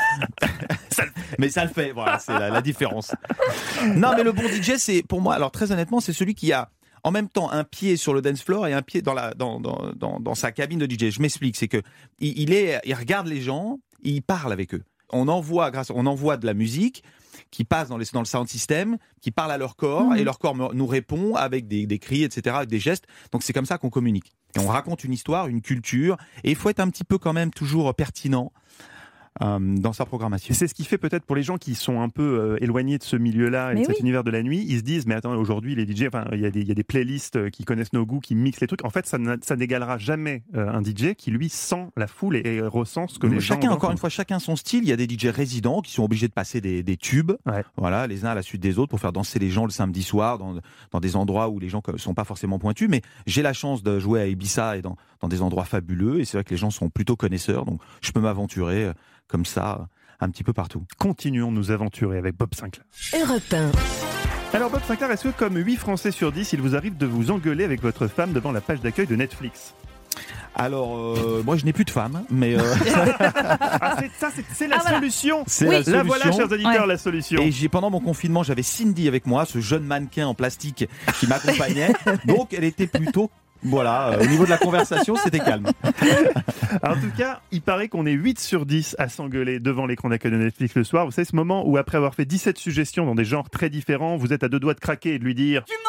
mais ça le fait. Voilà, c'est la différence. Non, mais le bon DJ, c'est pour moi, alors très honnêtement, c'est celui qui a en même temps un pied sur le dance floor et un pied dans sa cabine de DJ. Je m'explique, c'est que il regarde les gens, il parle avec eux. On envoie de la musique qui passe dans le sound system, qui parle à leur corps, et leur corps nous répond avec des cris, etc., avec des gestes. Donc c'est comme ça qu'on communique. Et on raconte une histoire, une culture, et il faut être un petit peu quand même toujours pertinent dans sa programmation. C'est ce qui fait peut-être pour les gens qui sont un peu éloignés de ce milieu-là et Mais de cet oui. univers de la nuit, ils se disent mais attends, aujourd'hui les DJ, enfin il y a des playlists qui connaissent nos goûts, qui mixent les trucs. En fait, ça n'égalera jamais un DJ qui lui sent la foule et ressent ce que les gens. Encore une fois, chacun son style. Il y a des DJ résidents qui sont obligés de passer des tubes, voilà, les uns à la suite des autres pour faire danser les gens le samedi soir dans des endroits où les gens ne sont pas forcément pointus. Mais j'ai la chance de jouer à Ibiza et dans des endroits fabuleux. Et c'est vrai que les gens sont plutôt connaisseurs, donc je peux m'aventurer comme ça un petit peu partout. Continuons de nous aventurer avec Bob Sinclair. Europe 1. Alors Bob Sinclair, est-ce que comme 8 Français sur 10, il vous arrive de vous engueuler avec votre femme devant la page d'accueil de Netflix? Alors, moi je n'ai plus de femme, mais... c'est la solution. C'est la solution. La voilà, chers auditeurs, la solution. Et pendant mon confinement, j'avais Cindy avec moi, ce jeune mannequin en plastique qui m'accompagnait. Donc elle était plutôt... Voilà, au niveau de la conversation, c'était calme. En tout cas, il paraît qu'on est 8 sur 10 à s'engueuler devant l'écran d'accueil de Netflix le soir. Vous savez, ce moment où, après avoir fait 17 suggestions dans des genres très différents, vous êtes à 2 doigts de craquer et de lui dire « Tu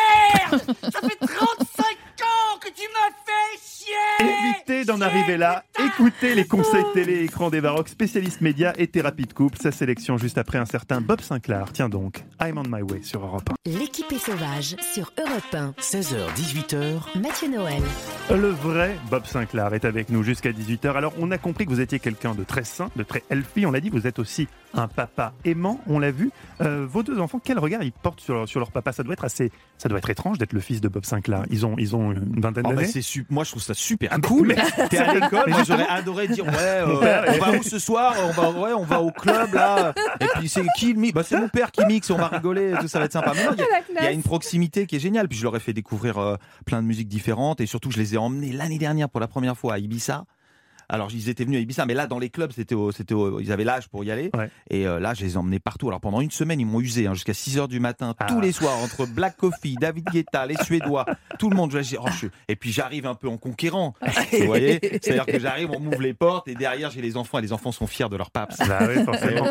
m'emmerdes! Ça fait 35 ans que tu m'as fait chier! Évitez d'en arriver là Écoutez les conseils télé et écran des Baroques, spécialistes médias et thérapie de couple. Sa sélection juste après un certain Bob Sinclair. Tiens donc, I'm on my way sur Europe 1. L'équipe est sauvage sur Europe 1. 16h, 18h. Mathieu Noël. Le vrai Bob Sinclair est avec nous jusqu'à 18h. Alors, on a compris que vous étiez quelqu'un de très sain, de très healthy. On l'a dit, vous êtes aussi un papa aimant, on l'a vu. Vos deux enfants, quel regard ils portent sur leur papa? Ça doit être étrange d'être le fils de Bob Sinclair. Ils ont une vingtaine d'années. Moi, je trouve ça super cool. T'es à l'école, moi, j'aurais adoré dire on va où ce soir? On va au club là. Et puis c'est qui le mix? C'est mon père qui mixe. On va rigoler, tout ça va être sympa. Mais non, il y a une proximité qui est géniale. Puis je leur ai fait découvrir plein de musiques différentes et surtout je les ai emmenés l'année dernière pour la première fois à Ibiza. Alors, ils étaient venus à Ibiza, mais là, dans les clubs, ils avaient l'âge pour y aller. Ouais. Et là, je les ai emmenés partout. Alors, pendant une semaine, ils m'ont usé jusqu'à 6h du matin, tous les soirs, entre Black Coffee, David Guetta, les Suédois, tout le monde. Et puis, j'arrive un peu en conquérant. Vous voyez? C'est-à-dire que j'arrive, on m'ouvre les portes, et derrière, j'ai les enfants, et les enfants sont fiers de leur pape. Bah oui, forcément.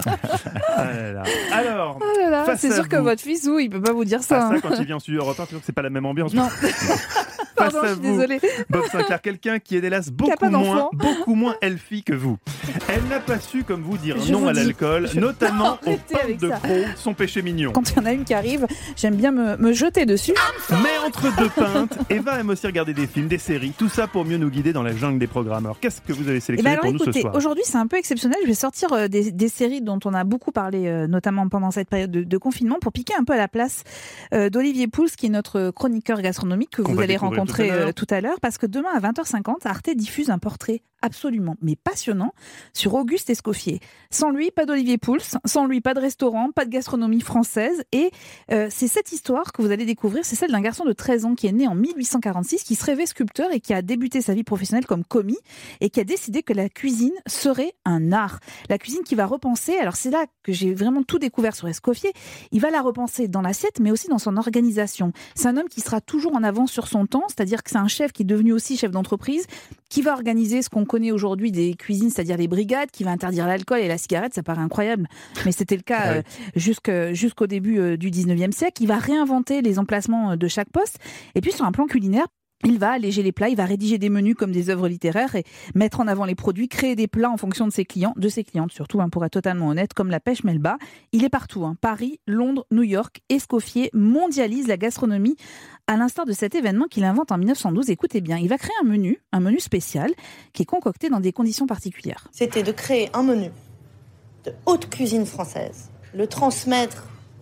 Alors, c'est sûr que votre fils, il peut pas vous dire ça. Ça, quand il vient sur Europe 1, c'est sûr que c'est pas la même ambiance. Non. Pardon, je suis désolée. Bob Sinclair, quelqu'un qui est hélas beaucoup moins healthy que vous. Elle n'a pas su, comme vous, dire non à l'alcool, notamment aux pommes de pro, son péché mignon. Quand il y en a une qui arrive, j'aime bien me jeter dessus. Mais entre deux pintes, Eva aime aussi regarder des films, des séries, tout ça pour mieux nous guider dans la jungle des programmes. Alors, qu'est-ce que vous avez sélectionné pour nous ce soir? Aujourd'hui, c'est un peu exceptionnel. Je vais sortir des séries dont on a beaucoup parlé, notamment pendant cette période de confinement, pour piquer un peu à la place d'Olivier Pouls, qui est notre chroniqueur gastronomique que vous allez rencontrer tout à l'heure, parce que demain à 20h50, Arte diffuse un portrait absolument, mais passionnant, sur Auguste Escoffier. Sans lui, pas d'Olivier Pouls, sans lui, pas de restaurant, pas de gastronomie française, et c'est cette histoire que vous allez découvrir, c'est celle d'un garçon de 13 ans qui est né en 1846, qui se rêvait sculpteur et qui a débuté sa vie professionnelle comme commis, et qui a décidé que la cuisine serait un art. La cuisine qui va repenser, alors c'est là que j'ai vraiment tout découvert sur Escoffier, il va la repenser dans l'assiette, mais aussi dans son organisation. C'est un homme qui sera toujours en avance sur son temps, c'est-à-dire que c'est un chef qui est devenu aussi chef d'entreprise, qui va organiser ce qu'on connaît aujourd'hui des cuisines, c'est-à-dire les brigades, qui va interdire l'alcool et la cigarette. Ça paraît incroyable, mais c'était le cas jusqu'au début du 19e siècle. Il va réinventer les emplacements de chaque poste. Et puis sur un plan culinaire, il va alléger les plats, il va rédiger des menus comme des œuvres littéraires et mettre en avant les produits, créer des plats en fonction de ses clients, de ses clientes surtout, pour être totalement honnête, comme la pêche Melba. Il est partout, Paris, Londres, New York. Escoffier mondialise la gastronomie à l'instar de cet événement qu'il invente en 1912. Écoutez bien, il va créer un menu spécial qui est concocté dans des conditions particulières. C'était de créer un menu de haute cuisine française, le transmettre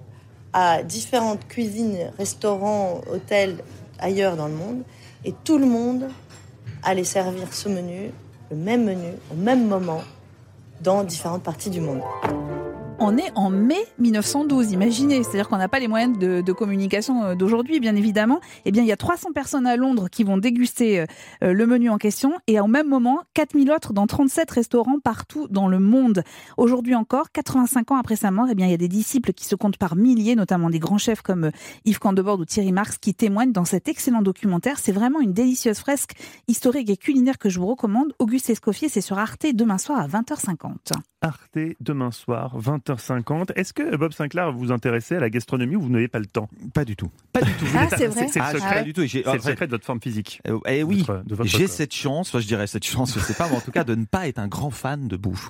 à différentes cuisines, restaurants, hôtels ailleurs dans le monde, et tout le monde allait servir ce menu, le même menu, au même moment, dans différentes parties du monde. On est en mai 1912, imaginez, c'est-à-dire qu'on n'a pas les moyens de communication d'aujourd'hui, bien évidemment. Eh bien, il y a 300 personnes à Londres qui vont déguster le menu en question, et au même moment, 4000 autres dans 37 restaurants partout dans le monde. Aujourd'hui encore, 85 ans après sa mort, eh bien, il y a des disciples qui se comptent par milliers, notamment des grands chefs comme Yves Candebord ou Thierry Marx, qui témoignent dans cet excellent documentaire. C'est vraiment une délicieuse fresque historique et culinaire que je vous recommande. Auguste Escoffier, c'est sur Arte demain soir à 20h50. Arte demain soir, 20h50. Est-ce que Bob Sinclair vous intéressait à la gastronomie ou vous n'avez pas le temps? Pas du tout. C'est vrai. C'est le secret, du tout. C'est le secret de votre forme physique. Oui, de votre j'ai corps. cette chance, je dirais cette chance, je sais pas, mais en tout cas de ne pas être un grand fan de bouffe,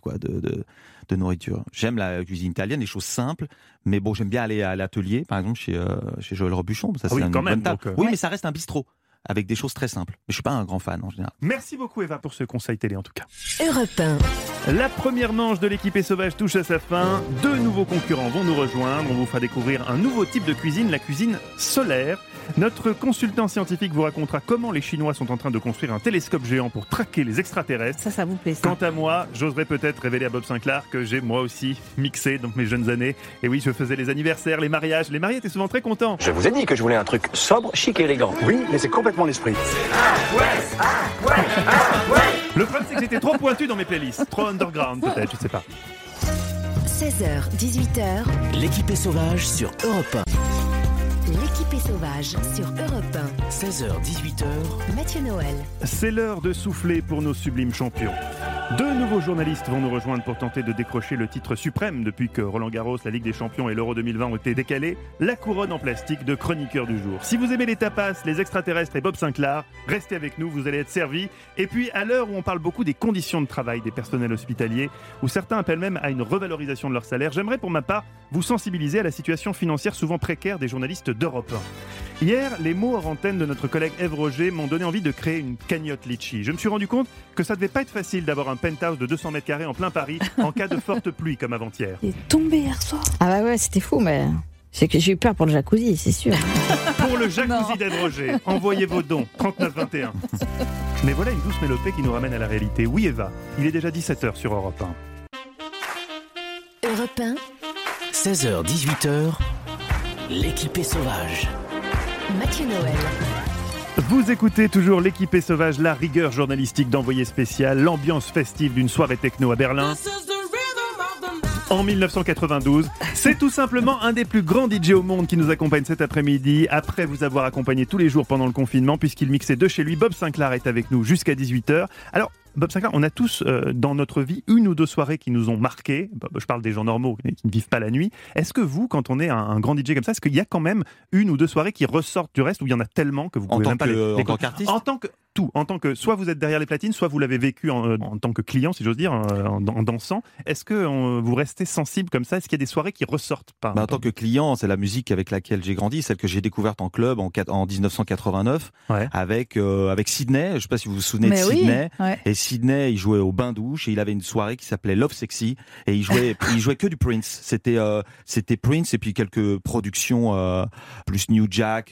de nourriture. J'aime la cuisine italienne, les choses simples, mais bon, j'aime bien aller à l'atelier, par exemple chez Joël Robuchon. Ça, c'est quand même. Oui, mais ça reste un bistrot, avec des choses très simples. Mais je suis pas un grand fan en général. Merci beaucoup Eva pour ce conseil télé en tout cas. Europe 1. La première manche de l'équipe sauvage touche à sa fin. 2 nouveaux concurrents vont nous rejoindre. On vous fera découvrir un nouveau type de cuisine, la cuisine solaire. Notre consultant scientifique vous racontera comment les Chinois sont en train de construire un télescope géant pour traquer les extraterrestres. Ça vous plaît, ça. Quant à moi, j'oserais peut-être révéler à Bob Sinclair que j'ai moi aussi mixé dans mes jeunes années. Et oui, je faisais les anniversaires, les mariages. Les mariés étaient souvent très contents. Je vous ai dit que je voulais un truc sobre, chic et élégant. Oui, mais c'est complètement l'esprit. Le problème, c'est que j'étais trop pointu dans mes playlists. Trop underground, peut-être, je sais pas. 16h, 18h. L'équipe est sauvage sur Europe 1. L'équipe est sauvage sur Europe 16h, 18h. 1. Mathieu Noël. C'est l'heure de souffler pour nos sublimes champions. Deux nouveaux journalistes vont nous rejoindre pour tenter de décrocher le titre suprême depuis que Roland Garros, la Ligue des Champions et l'Euro 2020 ont été décalés, la couronne en plastique de chroniqueur du jour. Si vous aimez les tapas, les extraterrestres et Bob Sinclair, restez avec nous, vous allez être servis. Et puis à l'heure où on parle beaucoup des conditions de travail des personnels hospitaliers, où certains appellent même à une revalorisation de leur salaire, j'aimerais pour ma part vous sensibiliser à la situation financière souvent précaire des journalistes d'Europe 1. Hier, les mots hors antenne de notre collègue Ève Roger m'ont donné envie de créer une cagnotte litchi. Je me suis rendu compte que ça devait pas être facile d'avoir un penthouse de 200 mètres carrés en plein Paris en cas de forte pluie comme avant-hier. Il est tombé hier soir. Ah bah ouais, c'était fou, mais c'est que j'ai eu peur pour le jacuzzi, c'est sûr. Pour le jacuzzi d'Ève Roger, envoyez vos dons, 3921. Mais voilà une douce mélopée qui nous ramène à la réalité. Oui Eva, il est déjà 17h sur Europe 1. Europe 1. 16h-18h, l'équipée sauvage. Mathieu Noël. Vous écoutez toujours l'équipée sauvage, la rigueur journalistique d'Envoyé spécial, l'ambiance festive d'une soirée techno à Berlin. En 1992, c'est tout simplement un des plus grands DJ au monde qui nous accompagne cet après-midi, après vous avoir accompagné tous les jours pendant le confinement, puisqu'il mixait de chez lui. Bob Sinclair est avec nous jusqu'à 18h. Alors, Bob Sinclair, on a tous dans notre vie une ou deux soirées qui nous ont marqués. Je parle des gens normaux qui ne vivent pas la nuit. Est-ce que vous, quand on est un grand DJ comme ça, est-ce qu'il y a quand même une ou deux soirées qui ressortent du reste, ou il y en a tellement que vous pouvez même pas les... En tant qu'artiste ? En tant que soit vous êtes derrière les platines, soit vous l'avez vécu en tant que client, si j'ose dire, en dansant. Est-ce que vous restez sensible comme ça ? Est-ce qu'il y a des soirées qui ressortent pas ? En tant que client, c'est la musique avec laquelle j'ai grandi, celle que j'ai découverte en club en 1989, avec Sydney. Je ne sais pas si vous vous souvenez de Sydney. Oui, ouais. Et Sydney, il jouait au bain-douche et il avait une soirée qui s'appelait Love Sexy et il jouait que du Prince. C'était Prince et puis quelques productions plus New Jack.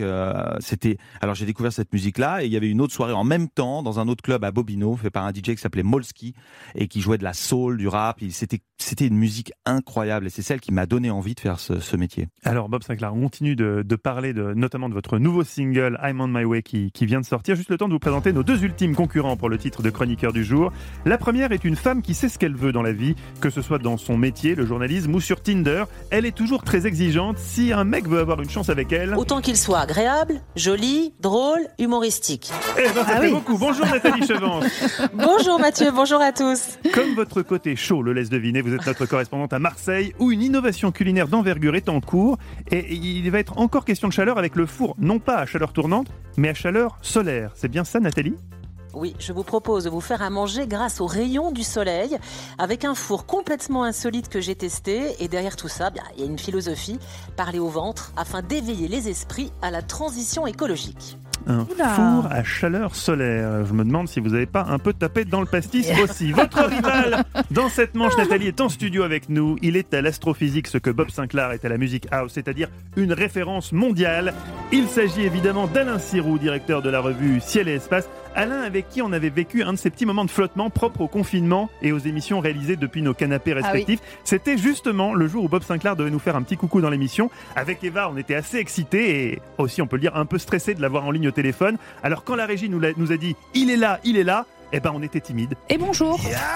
Alors j'ai découvert cette musique-là et il y avait une autre soirée en même temps dans un autre club à Bobino fait par un DJ qui s'appelait Molski et qui jouait de la soul, du rap. C'était une musique incroyable et c'est celle qui m'a donné envie de faire ce métier. Alors Bob Sinclair, on continue de parler notamment de votre nouveau single I'm on my way qui vient de sortir. Juste le temps de vous présenter nos deux ultimes concurrents pour le titre de chroniqueur du jour. La première est une femme qui sait ce qu'elle veut dans la vie, que ce soit dans son métier, le journalisme ou sur Tinder. Elle est toujours très exigeante. Si un mec veut avoir une chance avec elle... Autant qu'il soit agréable, joli, drôle, humoristique. Ça fait beaucoup. Bonjour Nathalie Chevance. Bonjour Mathieu, bonjour à tous. Comme votre côté chaud le laisse deviner, vous êtes notre correspondante à Marseille où une innovation culinaire d'envergure est en cours et il va être encore question de chaleur avec le four, non pas à chaleur tournante, mais à chaleur solaire. C'est bien ça Nathalie ? Oui, je vous propose de vous faire à manger grâce aux rayons du soleil, avec un four complètement insolite que j'ai testé. Et derrière tout ça, il y a une philosophie, parler au ventre, afin d'éveiller les esprits à la transition écologique. Un four à chaleur solaire. Je me demande si vous n'avez pas un peu tapé dans le pastis aussi. Votre rival dans cette manche, Nathalie, est en studio avec nous. Il est à l'astrophysique ce que Bob Sinclair est à la music house, c'est-à-dire une référence mondiale. Il s'agit évidemment d'Alain Sirou, directeur de la revue Ciel et Espace. Alain, avec qui on avait vécu un de ces petits moments de flottement propres au confinement et aux émissions réalisées depuis nos canapés respectifs. Ah oui. C'était justement le jour où Bob Sinclair devait nous faire un petit coucou dans l'émission. Avec Eva, on était assez excités et aussi, on peut le dire, un peu stressés de l'avoir en ligne au téléphone. Alors quand la régie nous a dit « il est là », on était timide. Et bonjour.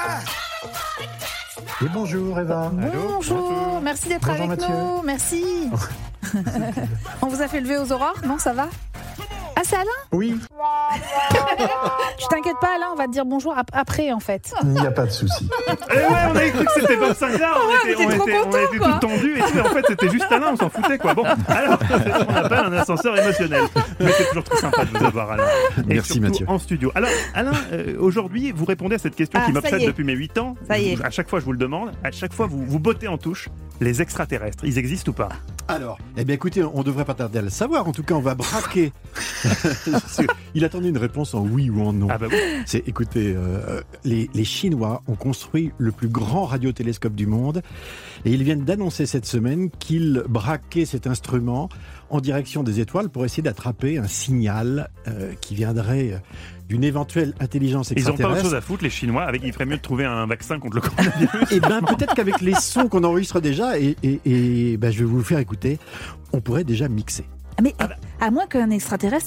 Et bonjour Eva. Bonjour, merci d'être avec Mathieu. nous, merci. On vous a fait lever aux aurores, non, ça va ? Ah, c'est Alain ? Oui. Tu t'inquiètes pas, Alain, on va te dire bonjour après, en fait. Il n'y a pas de souci. Et ouais, on avait cru que c'était Bob Sinclair, on était tout tendus, et tout, en fait, c'était juste Alain, on s'en foutait, quoi. Bon, alors, c'est ce qu'on appelle un ascenseur émotionnel. Mais c'est toujours très sympa de vous avoir, Alain. Et merci, Mathieu. En studio. Alors, Alain, aujourd'hui, vous répondez à cette question qui m'obsède depuis mes 8 ans. Ça y est. À chaque fois, je vous le demande. À chaque fois, vous bottez en touche. Les extraterrestres, ils existent ou pas ? Alors, écoutez, on devrait pas tarder à le savoir. En tout cas, on va braquer. Il attendait une réponse en oui ou en non. Ah bah oui. Écoutez, les Chinois ont construit le plus grand radiotélescope du monde et ils viennent d'annoncer cette semaine qu'ils braquaient cet instrument en direction des étoiles pour essayer d'attraper un signal qui viendrait d'une éventuelle intelligence extraterrestre. Ils n'ont pas autre chose à foutre, les Chinois. Il ferait mieux de trouver un vaccin contre le coronavirus. Et peut-être qu'avec les sons qu'on enregistre déjà, et je vais vous le faire écouter, on pourrait déjà mixer. Mais à moins qu'un extraterrestre ait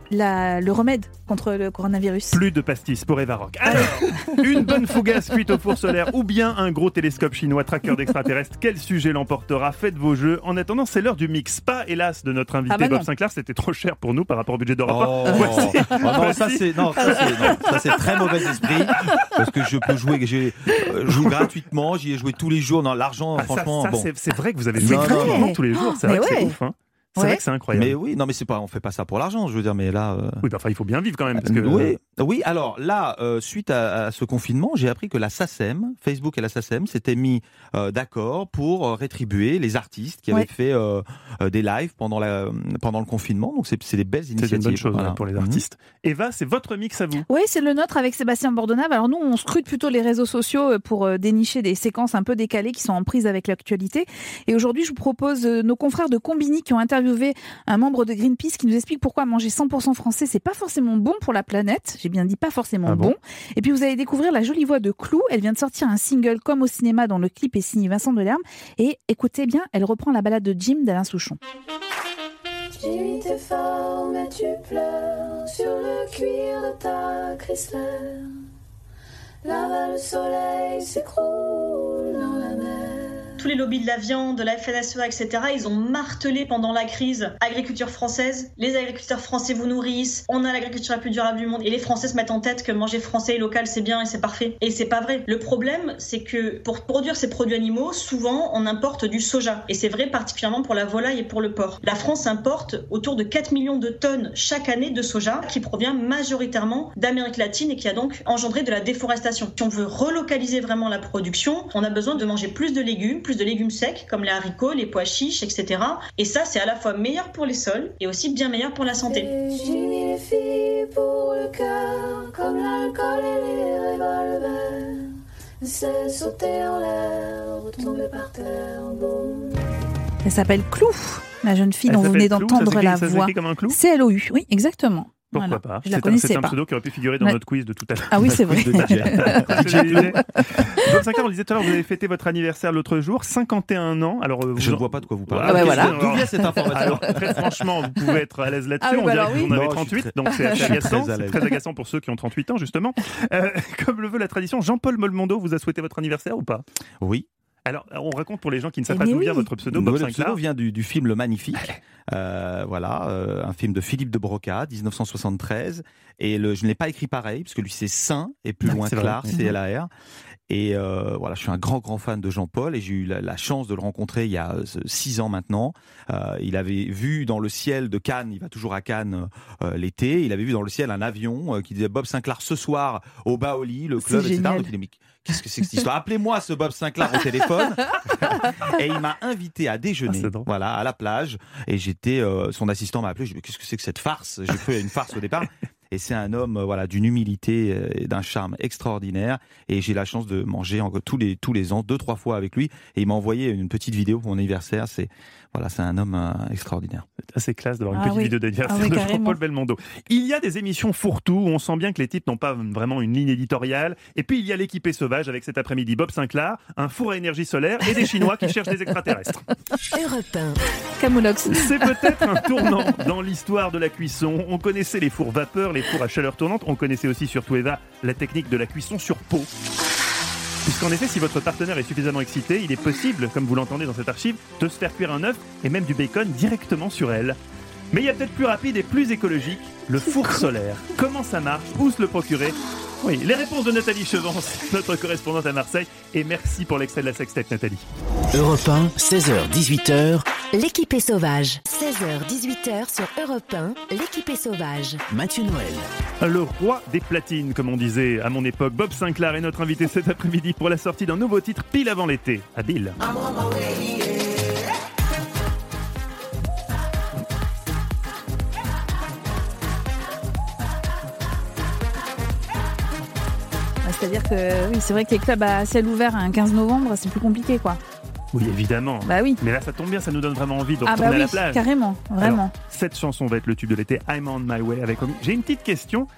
le remède contre le coronavirus. Plus de pastis pour Eva Rock. Alors, une bonne fougasse cuite au four solaire ou bien un gros télescope chinois traqueur d'extraterrestres. Quel sujet l'emportera? Faites vos jeux. En attendant, c'est l'heure du mix. Pas, hélas, de notre invité Bob Sinclair. C'était trop cher pour nous par rapport au budget d'Europe 1. Non, ça c'est très mauvais esprit. Parce que je peux jouer, je joue gratuitement. J'y ai joué tous les jours. Dans l'argent, franchement. C'est vrai que vous avez joué gratuitement tous les jours. C'est vrai que c'est ouf. C'est vrai que c'est incroyable. Mais oui, non, mais on fait pas ça pour l'argent, je veux dire, mais là. Oui, enfin, il faut bien vivre quand même. Parce que... Oui, alors là, suite à ce confinement, j'ai appris que la SACEM, Facebook et la SACEM, s'étaient mis d'accord pour rétribuer les artistes qui avaient fait des lives pendant le confinement. Donc c'est des belles initiatives. C'est une bonne chose pour les artistes. Eva, c'est votre mix à vous? Oui, c'est le nôtre avec Sébastien Bordenave. Alors nous, on scrute plutôt les réseaux sociaux pour dénicher des séquences un peu décalées qui sont en prise avec l'actualité. Et aujourd'hui, je vous propose nos confrères de Combini qui ont interviewé un membre de Greenpeace qui nous explique pourquoi manger 100% français, c'est pas forcément bon pour la planète. J'ai bien dit pas forcément bon. Et puis vous allez découvrir la jolie voix de Clou. Elle vient de sortir un single Comme au cinéma dont le clip est signé Vincent Delerme. Et écoutez bien, elle reprend la balade de Jim d'Alain Souchon. Jimmy, t'es fort, mais tu pleures sur le cuir de ta Chrysler. Là-bas, le soleil s'écroule dans la mer. Tous les lobbies de la viande, de la FNSEA, etc., ils ont martelé pendant la crise agriculture française. Les agriculteurs français vous nourrissent. On a l'agriculture la plus durable du monde. Et les Français se mettent en tête que manger français et local, c'est bien et c'est parfait. Et c'est pas vrai. Le problème, c'est que pour produire ces produits animaux, souvent, on importe du soja. Et c'est vrai particulièrement pour la volaille et pour le porc. La France importe autour de 4 millions de tonnes chaque année de soja qui provient majoritairement d'Amérique latine et qui a donc engendré de la déforestation. Si on veut relocaliser vraiment la production, on a besoin de manger plus de légumes secs comme les haricots, les pois chiches, etc. Et ça, c'est à la fois meilleur pour les sols et aussi bien meilleur pour la santé. Les filles pour le cœur, comme l'alcool et les revolvers. C'est sauter en l'air, retomber par terre, boum. Elle s'appelle Clou, la jeune fille dont vous venez d'entendre la voix. Ça comme un clou? CLOU, oui, exactement. Pourquoi pas? Je la connaissais c'est un pas. pseudo qui aurait pu figurer dans notre quiz de tout à l'heure. Ah oui, c'est vrai. Bob Sinclair, on le disait tout à l'heure, vous avez fêté votre anniversaire l'autre jour, 51 ans. Alors, je ne vois pas de quoi vous parlez. Ah bah voilà. D'où vient cette information? Alors, très franchement, vous pouvez être à l'aise là-dessus. Ah oui, on dirait alors que vous en avez 38, donc c'est assez agaçant. C'est très agaçant pour ceux qui ont 38 ans, justement. Comme le veut la tradition, Jean-Paul Molmondo vous a souhaité votre anniversaire ou pas? Oui. Alors, on raconte pour les gens qui ne savent pas d'où vient votre pseudo, Bob Sinclair. Le pseudo vient du film Le Magnifique, un film de Philippe de Broca, 1973. Et je ne l'ai pas écrit pareil, parce que lui c'est Saint, et plus loin Clar, C-L-A-R. Et je suis un grand fan de Jean-Paul, et j'ai eu la chance de le rencontrer il y a 6 ans maintenant. Il avait vu dans le ciel de Cannes, il va toujours à Cannes l'été, il avait vu dans le ciel un avion qui disait Bob Sinclair ce soir au Baoli, le club, etc. Donc il a dit, qu'est-ce que c'est que cette histoire? Appelez-moi ce Bob Sinclair au téléphone. Et il m'a invité à déjeuner, à la plage. Et son assistant m'a appelé. Je lui ai dit, qu'est-ce que c'est que cette farce? J'ai cru à une farce au départ. Et c'est un homme d'une humilité et d'un charme extraordinaire. Et j'ai la chance de manger tous les ans, 2-3 fois avec lui. Et il m'a envoyé une petite vidéo pour mon anniversaire. C'est un homme extraordinaire. C'est assez classe d'avoir une petite vidéo d'anniversaire de Jean-Paul Belmondo. Il y a des émissions fourre-tout où on sent bien que les types n'ont pas vraiment une ligne éditoriale. Et puis il y a l'équipée sauvage avec cet après-midi Bob Sinclair, un four à énergie solaire et des Chinois qui cherchent des extraterrestres. Europe 1. Camoulox. C'est peut-être un tournant dans l'histoire de la cuisson. On connaissait les fours vapeur, les fours à chaleur tournante. On connaissait aussi, surtout Eva, la technique de la cuisson sur peau. Puisqu'en effet, si votre partenaire est suffisamment excité, il est possible, comme vous l'entendez dans cette archive, de se faire cuire un œuf et même du bacon directement sur elle. Mais il y a peut-être plus rapide et plus écologique, le four solaire. Comment ça marche? Où se le procurer? Oui, les réponses de Nathalie Chevance, notre correspondante à Marseille. Et merci pour l'extrait de la sextape, Nathalie. Europe 1, 16h-18h. L'équipée sauvage. 16h-18h sur Europe 1, l'équipée sauvage. Mathieu Noël. Le roi des platines, comme on disait à mon époque. Bob Sinclair est notre invité cet après-midi pour la sortie d'un nouveau titre pile avant l'été. Habile. C'est-à-dire que oui, c'est vrai que les clubs à ciel ouvert un 15 novembre, c'est plus compliqué, quoi. Oui, évidemment. Bah oui. Mais là, ça tombe bien, ça nous donne vraiment envie de retourner à la plage. Carrément, vraiment. Alors, cette chanson va être le tube de l'été, I'm on my way avec Omi. J'ai une petite question.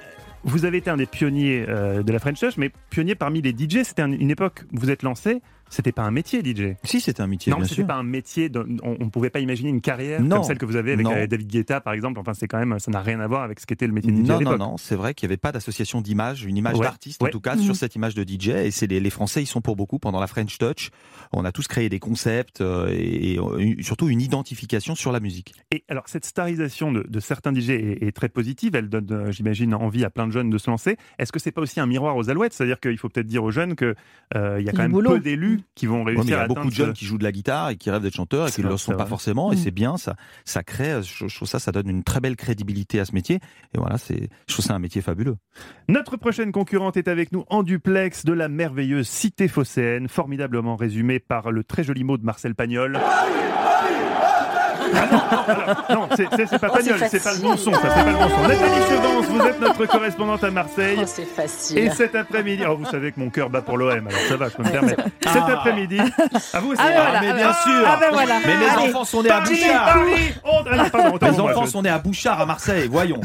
Vous avez été un des pionniers de la French Touch, mais pionnier parmi les DJ. C'était une époque où vous êtes lancé C'était pas un métier, DJ. Si, c'était un métier. Non, mais c'était pas un métier. On ne pouvait pas imaginer une carrière comme celle que vous avez avec David Guetta, par exemple. Enfin, c'est quand même, ça n'a rien à voir avec ce qu'était le métier de DJ à l'époque. Non, c'est vrai qu'il n'y avait pas d'association d'image, une image d'artiste en tout cas sur cette image de DJ. Et c'est les Français, ils sont pour beaucoup pendant la French Touch. On a tous créé des concepts et surtout une identification sur la musique. Et alors, cette starisation de certains DJ est très positive. Elle donne, j'imagine, envie à plein de jeunes de se lancer. Est-ce que c'est pas aussi un miroir aux alouettes ? C'est-à-dire qu'il faut peut-être dire aux jeunes qu'il y a quand même peu d'élus qui vont réussir à atteindre. Il y a beaucoup de jeunes qui jouent de la guitare et qui rêvent d'être chanteurs et qui ne le sont pas forcément. Et c'est bien, ça crée, je trouve ça donne une très belle crédibilité à ce métier. Et voilà, je trouve ça un métier fabuleux. Notre prochaine concurrente est avec nous en duplex de la merveilleuse cité phocéenne, formidablement résumée par le très joli mot de Marcel Pagnol. Non, c'est pas Pagnol, c'est pas le bon son, ça, c'est pas le bon son. Nathalie Chevance, vous êtes notre correspondante à Marseille. Oh, c'est facile. Et cet après-midi, vous savez que mon cœur bat pour l'OM, alors ça va, je peux me permettre. Cet après-midi, à vous aussi. Mais bien sûr. Voilà. Mais mes enfants sont nés à Bouchard. Mes enfants sont nés à Bouchard, à Marseille, voyons.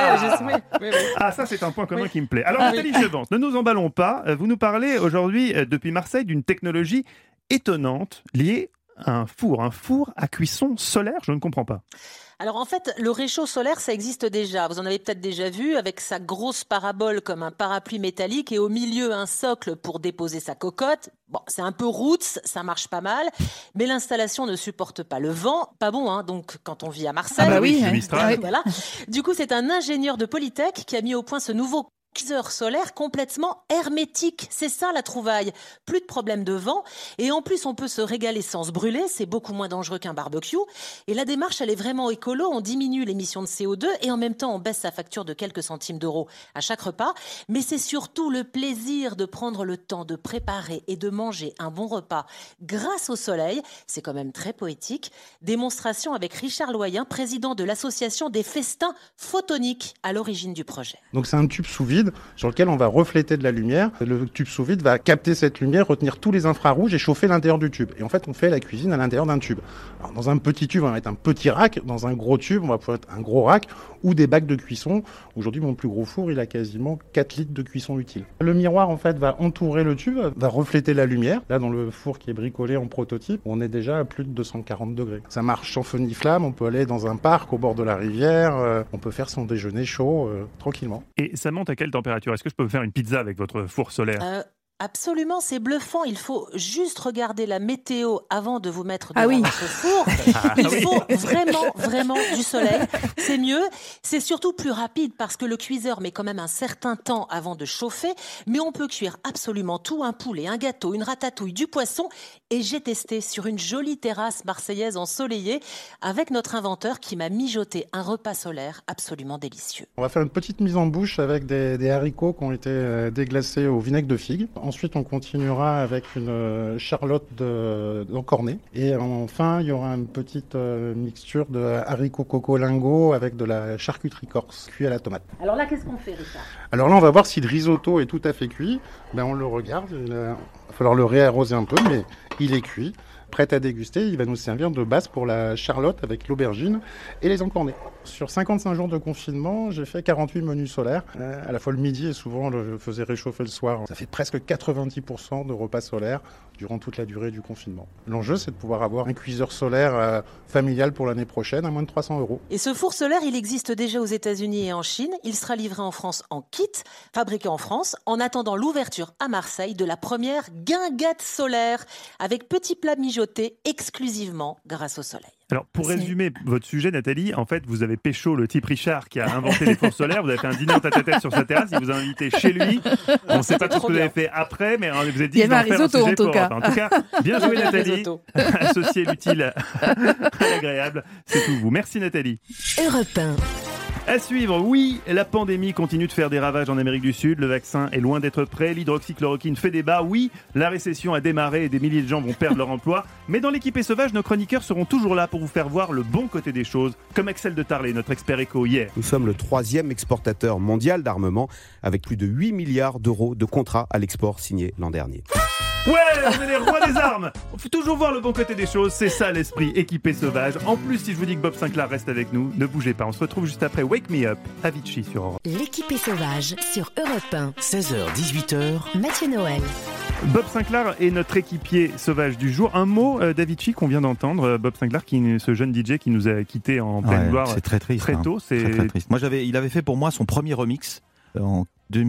Ah, ça c'est un point commun qui me plaît. Alors Nathalie Chevance, ne nous emballons pas, vous nous parlez aujourd'hui depuis Marseille d'une technologie étonnante liée un four à cuisson solaire, je ne comprends pas. Alors en fait, le réchaud solaire, ça existe déjà. Vous en avez peut-être déjà vu, avec sa grosse parabole comme un parapluie métallique et au milieu un socle pour déposer sa cocotte. Bon, c'est un peu roots, ça marche pas mal, mais l'installation ne supporte pas le vent. Pas bon, hein, donc quand on vit à Marseille. Voilà. Du coup, c'est un ingénieur de Polytech qui a mis au point ce nouveau cuiseur solaire complètement hermétique. C'est ça la trouvaille. Plus de problème de vent et en plus on peut se régaler sans se brûler. C'est beaucoup moins dangereux qu'un barbecue. Et la démarche, elle est vraiment écolo. On diminue l'émission de CO2 et en même temps on baisse sa facture de quelques centimes d'euros à chaque repas. Mais c'est surtout le plaisir de prendre le temps de préparer et de manger un bon repas grâce au soleil. C'est quand même très poétique. Démonstration avec Richard Loyen, président de l'association des festins photoniques à l'origine du projet. Donc c'est un tube sous vide sur lequel on va refléter de la lumière. Le tube sous vide va capter cette lumière, retenir tous les infrarouges et chauffer l'intérieur du tube. Et en fait, on fait la cuisine à l'intérieur d'un tube. Alors, dans un petit tube, on va mettre un petit rack. Dans un gros tube, on va pouvoir mettre un gros rack ou des bacs de cuisson. Aujourd'hui, mon plus gros four, il a quasiment 4 litres de cuisson utile. Le miroir, en fait, va entourer le tube, va refléter la lumière. Là, dans le four qui est bricolé en prototype, on est déjà à plus de 240 degrés. Ça marche sans feu ni flamme. On peut aller dans un parc au bord de la rivière. On peut faire son déjeuner chaud tranquillement. Et ça monte à quelle température ? Est-ce que je peux faire une pizza avec votre four solaire ? Absolument, c'est bluffant. Il faut juste regarder la météo avant de vous mettre devant votre four. Il faut vraiment du soleil. C'est mieux. C'est surtout plus rapide parce que le cuiseur met quand même un certain temps avant de chauffer. Mais on peut cuire absolument tout, un poulet, un gâteau, une ratatouille, du poisson. Et j'ai testé sur une jolie terrasse marseillaise ensoleillée avec notre inventeur qui m'a mijoté un repas solaire absolument délicieux. On va faire une petite mise en bouche avec des haricots qui ont été déglacés au vinaigre de figue. Ensuite, on continuera avec une charlotte d'encornet. Et enfin, il y aura une petite mixture de haricots coco lingot avec de la charcuterie corse cuit à la tomate. Alors là, qu'est-ce qu'on fait, Richard ? Alors là, on va voir si le risotto est tout à fait cuit. On le regarde. Il va falloir le réarroser un peu, mais il est cuit. Prêt à déguster, il va nous servir de base pour la charlotte avec l'aubergine et les encornets. Sur 55 jours de confinement, j'ai fait 48 menus solaires. À la fois le midi et souvent je faisais réchauffer le soir. Ça fait presque 90% de repas solaires durant toute la durée du confinement. L'enjeu, c'est de pouvoir avoir un cuiseur solaire familial pour l'année prochaine à moins de 300 €. Et ce four solaire, il existe déjà aux États-Unis et en Chine. Il sera livré en France en kit, fabriqué en France, en attendant l'ouverture à Marseille de la première guinguette solaire avec petits plats mijotés exclusivement grâce au soleil. Alors, pour résumer votre sujet, Nathalie, en fait, vous avez pécho le type Richard qui a inventé les fours solaires. Vous avez fait un dîner en tête-à-tête sur sa terrasse. Il vous a invité chez lui. On ne sait pas tout ce que vous avez fait après, mais vous avez dit qu'il y avait un risotto, en tout cas. En tout cas, bien joué, Nathalie. Associer l'utile à l'agréable, c'est tout vous. Merci, Nathalie. Europe 1. À suivre, oui, la pandémie continue de faire des ravages en Amérique du Sud. Le vaccin est loin d'être prêt. L'hydroxychloroquine fait débat. Oui, la récession a démarré et des milliers de gens vont perdre leur emploi. Mais dans l'équipée sauvage, nos chroniqueurs seront toujours là pour vous faire voir le bon côté des choses, comme Axel de Tarlet, notre expert éco hier. Nous sommes le 3e exportateur mondial d'armement, avec plus de 8 milliards d'euros de contrats à l'export signés l'an dernier. Ouais, on est les rois des armes. On faut toujours voir le bon côté des choses, c'est ça l'esprit équipé sauvage. En plus, si je vous dis que Bob Sinclair reste avec nous, ne bougez pas, on se retrouve juste après Wake Me Up, Avicii sur Europe. L'équipé sauvage sur Europe 1. 16h, 18h. Mathieu Noël. Bob Sinclair est notre équipier sauvage du jour. Un mot, David Chi, qu'on vient d'entendre. Bob Sinclair, ce jeune DJ qui nous a quittés en pleine gloire c'est très triste, très tôt. C'est très triste. Moi, il avait fait pour moi son premier remix en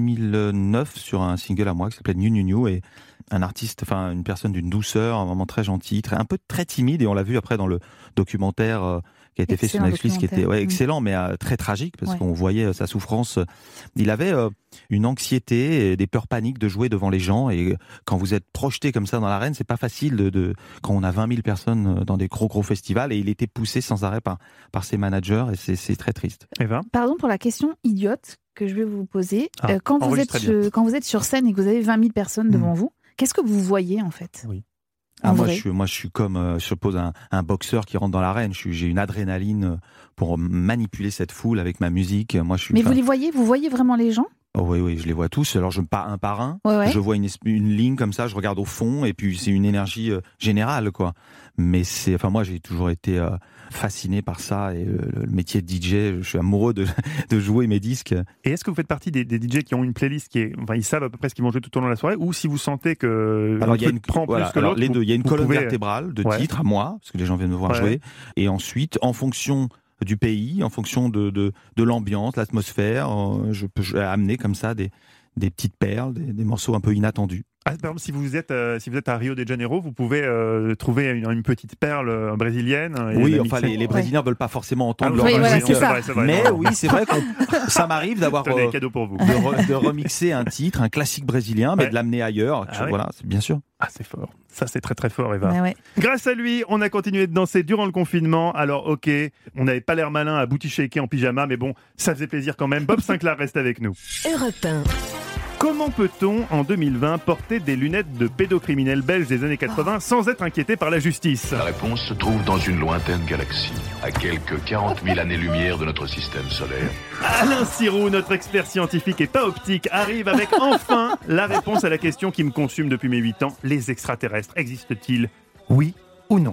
2009 sur un single à moi qui s'appelait New New New, et un artiste, enfin une personne d'une douceur, vraiment très gentil, un peu très timide, et on l'a vu après dans le documentaire qui a été fait sur Netflix, qui était excellent, mais très tragique, parce qu'on voyait sa souffrance. Il avait une anxiété et des peurs paniques de jouer devant les gens, et quand vous êtes projeté comme ça dans l'arène, c'est pas facile quand on a 20 000 personnes dans des gros festivals, et il était poussé sans arrêt par ses managers, et c'est très triste. Eva ? Pardon pour la question idiote que je vais vous poser. Quand vous êtes sur scène et que vous avez 20 000 personnes devant vous, qu'est-ce que vous voyez en fait ? Moi, je suis comme, je suppose, un boxeur qui rentre dans l'arène. J'ai une adrénaline pour manipuler cette foule avec ma musique. Mais vous les voyez ? Vous voyez vraiment les gens ? Oui, je les vois tous. Alors, je me pars un par un. Ouais. Je vois une ligne comme ça, je regarde au fond, et puis c'est une énergie générale, quoi. Mais moi, j'ai toujours été fasciné par ça, et le métier de DJ, je suis amoureux de jouer mes disques. Et est-ce que vous faites partie des DJ qui ont une playlist ils savent à peu près ce qu'ils vont jouer tout au long de la soirée, ou si vous sentez que prend plus que l'autre, les deux. Il y a une colonne vertébrale de titres à moi, parce que les gens viennent me voir jouer, et ensuite, en fonction du pays, en fonction de l'ambiance, l'atmosphère, je peux amener comme ça des petites perles, des morceaux un peu inattendus. Par exemple, si vous êtes à Rio de Janeiro, vous pouvez trouver une petite perle brésilienne. Oui, enfin les Brésiliens veulent pas forcément entendre leur musique. C'est vrai, mais oui, c'est vrai que ça m'arrive d'avoir des cadeaux pour vous. de remixer un titre, un classique brésilien, mais de l'amener ailleurs. Voilà, c'est bien sûr. Ah, c'est fort. Ça, c'est très très fort, Eva. Ouais. Grâce à lui, on a continué de danser durant le confinement. Alors, ok, on n'avait pas l'air malin à booty shaker en pyjama, mais bon, ça faisait plaisir quand même. Bob Sinclair reste avec nous. Europe 1. Comment peut-on, en 2020, porter des lunettes de pédocriminels belges des années 80 sans être inquiété par la justice ? La réponse se trouve dans une lointaine galaxie, à quelques 40 000 années-lumière de notre système solaire. Alain Sirou, notre expert scientifique et pas optique, arrive avec enfin la réponse à la question qui me consume depuis mes 8 ans. Les extraterrestres existent-ils ? Oui ou non ?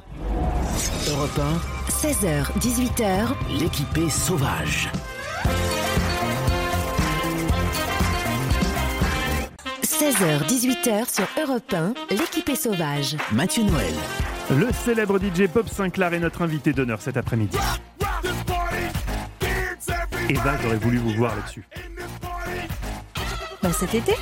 Europe 1, 16h, 18h, l'équipé sauvage. 16h, 18h sur Europe 1, l'équipé sauvage. Mathieu Noël. Le célèbre DJ Bob Sinclair est notre invité d'honneur cet après-midi. Eva, j'aurais voulu vous voir là-dessus. Cet été.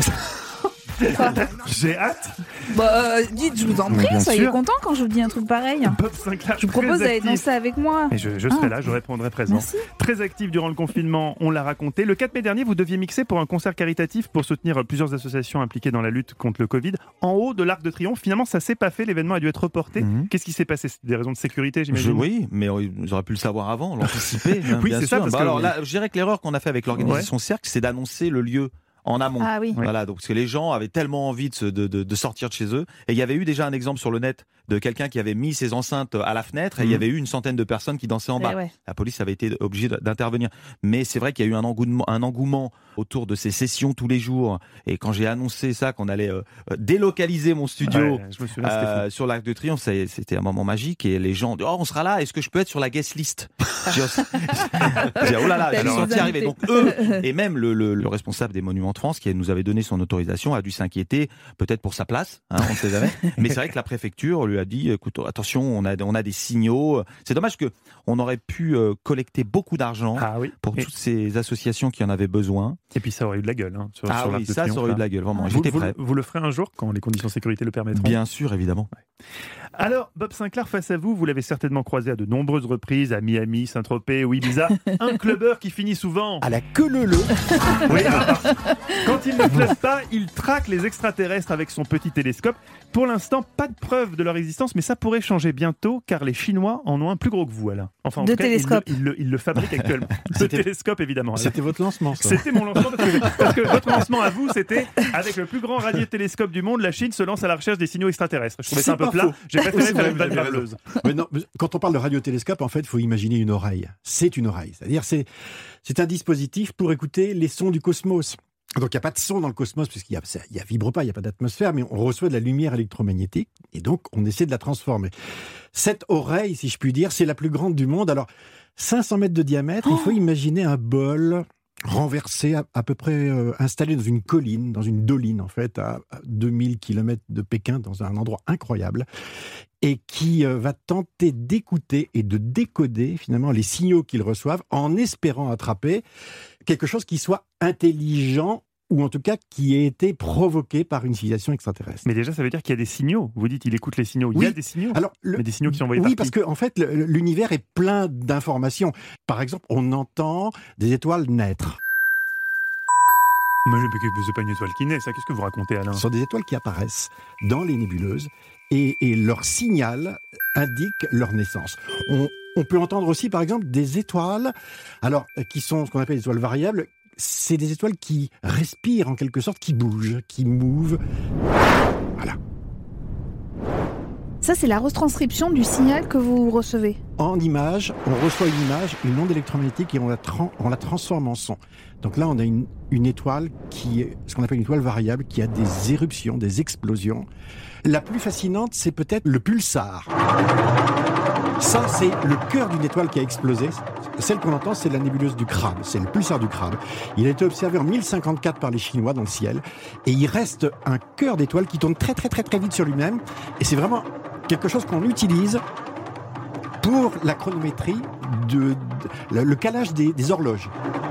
J'ai hâte. Dites, je vous en prie, soyez contents quand je vous dis un truc pareil. Bob Sinclair, je vous propose d'aller danser avec moi. Et je serai là, je répondrai présent. Merci. Très actif durant le confinement, on l'a raconté. Le 4 mai dernier, vous deviez mixer pour un concert caritatif pour soutenir plusieurs associations impliquées dans la lutte contre le Covid. En haut de l'Arc de Triomphe, finalement, ça s'est pas fait. L'événement a dû être reporté. Qu'est-ce qui s'est passé ? C'est des raisons de sécurité, j'imagine. Oui, mais j'aurais pu le savoir avant, l'anticiper. Oui, c'est ça. Parce que alors là, je dirais que l'erreur qu'on a fait avec l'organisation Cercle, c'est d'annoncer le lieu en amont. Ah oui. Voilà, donc parce que les gens avaient tellement envie de sortir de chez eux, et il y avait eu déjà un exemple sur le net de quelqu'un qui avait mis ses enceintes à la fenêtre, et il y avait eu une centaine de personnes qui dansaient en bas. La police avait été obligée d'intervenir. Mais c'est vrai qu'il y a eu un engouement autour de ces sessions tous les jours, et quand j'ai annoncé ça, qu'on allait délocaliser mon studio sur l'Arc de Triomphe, c'était un moment magique, et les gens disent on sera là, est-ce que je peux être sur la guest list? J'ai oh là là, j'ai senti arriver. Donc eux, et même le responsable des Monuments de France, qui nous avait donné son autorisation, a dû s'inquiéter, peut-être pour sa place, on ne sait jamais. Mais c'est vrai que la préfecture lui a dit, écoute, attention, on a des signaux. C'est dommage qu'on aurait pu collecter beaucoup d'argent pour toutes ces associations qui en avaient besoin. Et puis ça aurait eu de la gueule. Sur ça aurait eu de la gueule, vraiment. J'étais prêt. Vous le ferez un jour, quand les conditions de sécurité le permettront? Bien sûr, évidemment. Alors, Bob Sinclair, face à vous, vous l'avez certainement croisé à de nombreuses reprises, à Miami, Saint-Tropez ou Ibiza. Un clubbeur qui finit souvent à la queue leu. Oui, quand il ne clubbe pas, il traque les extraterrestres avec son petit télescope. Pour l'instant, pas de preuve de leur existence, mais ça pourrait changer bientôt, car les Chinois en ont un plus gros que vous, Alain. Enfin, en tout cas, ils le fabriquent actuellement. Ce télescope, évidemment. C'était votre lancement, ça. C'était mon lancement, parce que votre lancement à vous, c'était avec le plus grand radiotélescope du monde, la Chine se lance à la recherche des signaux extraterrestres. Je trouvais ça un peu plat. J'ai préféré faire une vanne barbeleuse. Mais non, quand on parle de radiotélescope, en fait, il faut imaginer une oreille. C'est une oreille. C'est-à-dire, c'est un dispositif pour écouter les sons du cosmos. Donc, il n'y a pas de son dans le cosmos, puisqu'il y a vibre pas, il n'y a pas d'atmosphère, mais on reçoit de la lumière électromagnétique, et donc, on essaie de la transformer. Cette oreille, si je puis dire, c'est la plus grande du monde. Alors, 500 mètres de diamètre, il faut imaginer un bol renversé, à peu près installé dans une colline, dans une doline en fait, à 2000 km de Pékin, dans un endroit incroyable, et qui va tenter d'écouter et de décoder finalement les signaux qu'ils reçoivent en espérant attraper quelque chose qui soit intelligent, ou en tout cas qui ait été provoqué par une civilisation extraterrestre. Mais déjà, ça veut dire qu'il y a des signaux. Vous dites qu'il écoute les signaux. Oui. Il y a des signaux. Alors, mais des signaux qui sont envoyés oui, par qui ? parce qu'en fait, l'univers est plein d'informations. Par exemple, on entend des étoiles naître. Mais c'est pas une étoile qui naît, ça. Qu'est-ce que vous racontez, Alain ? Ce sont des étoiles qui apparaissent dans les nébuleuses et leur signal indique leur naissance. On peut entendre aussi, par exemple, des étoiles, alors qui sont ce qu'on appelle des étoiles variables. C'est des étoiles qui respirent en quelque sorte, qui bougent, qui mouvent. Voilà. Ça, c'est la retranscription du signal que vous recevez. En image, on reçoit une onde électromagnétique et on la transforme en son. Donc là, on a une étoile qui est ce qu'on appelle une étoile variable, qui a des éruptions, des explosions. La plus fascinante, c'est peut-être le pulsar. Ça, c'est le cœur d'une étoile qui a explosé. Celle qu'on entend, c'est la nébuleuse du crabe. C'est le pulsar du crabe. Il a été observé en 1054 par les Chinois dans le ciel. Et il reste un cœur d'étoile qui tourne très, très, très, très vite sur lui-même. Et c'est vraiment quelque chose qu'on utilise pour la chronométrie, le calage des horloges.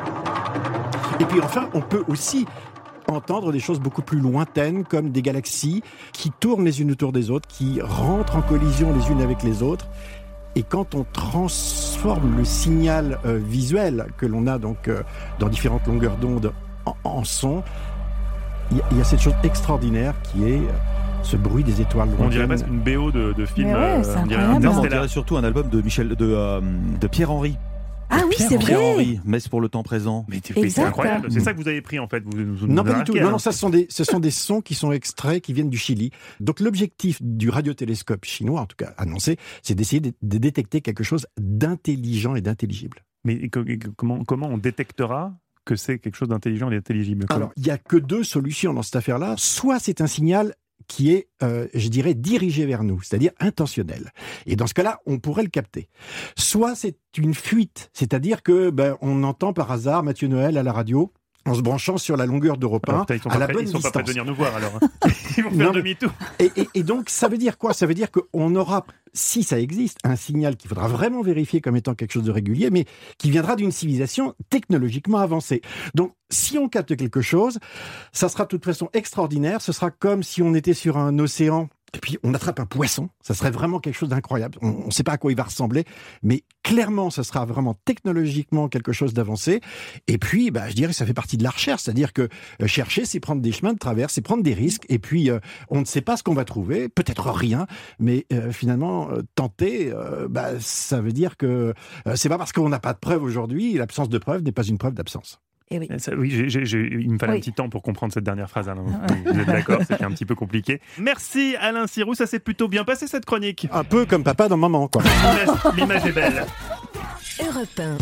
Et puis enfin, on peut aussi entendre des choses beaucoup plus lointaines, comme des galaxies qui tournent les unes autour des autres, qui rentrent en collision les unes avec les autres. Et quand on transforme le signal visuel que l'on a donc dans différentes longueurs d'onde en son, il y a cette chose extraordinaire qui est ce bruit des étoiles lointaines. On dirait presque une BO de film. Ouais, on dirait surtout un album de Pierre-Henry. Ah oui, c'est vrai. Pierre-Henry, Messe pour le temps présent. Mais c'est incroyable. C'est ça que vous avez pris en fait. Non, pas du tout. Non, ça, ce sont des sons qui sont extraits, qui viennent du Chili. Donc l'objectif du radiotélescope chinois, en tout cas annoncé, c'est d'essayer de détecter quelque chose d'intelligent et d'intelligible. Mais comment on détectera que c'est quelque chose d'intelligent et d'intelligible ? Alors, il n'y a que deux solutions dans cette affaire-là. Soit c'est un signal qui est, je dirais, dirigé vers nous, c'est-à-dire intentionnel. Et dans ce cas-là, on pourrait le capter. Soit c'est une fuite, c'est-à-dire que on entend par hasard Mathieu Noël à la radio en se branchant sur la longueur d'Europe 1 à la bonne distance. Ils sont pas prêts de venir nous voir alors. Ils vont faire demi-tour. Et donc ça veut dire quoi ? Ça veut dire qu'on aura, si ça existe, un signal qu'il faudra vraiment vérifier comme étant quelque chose de régulier, mais qui viendra d'une civilisation technologiquement avancée. Donc si on capte quelque chose, ça sera de toute façon extraordinaire. Ce sera comme si on était sur un océan et puis on attrape un poisson. Ça serait vraiment quelque chose d'incroyable. On ne sait pas à quoi il va ressembler, mais clairement, ça sera vraiment technologiquement quelque chose d'avancé. Et puis, je dirais que ça fait partie de la recherche. C'est-à-dire que chercher, c'est prendre des chemins de traverse, c'est prendre des risques. Et puis, on ne sait pas ce qu'on va trouver, peut-être rien, mais finalement, tenter, ça veut dire que c'est pas parce qu'on n'a pas de preuves aujourd'hui, l'absence de preuves n'est pas une preuve d'absence. Et oui. Il me fallait un petit temps pour comprendre cette dernière phrase, Alain. Vous êtes d'accord, c'était un petit peu compliqué. Merci Alain Sirou, ça s'est plutôt bien passé cette chronique. Un peu comme papa dans maman, quoi. L'image est belle. Europe 1.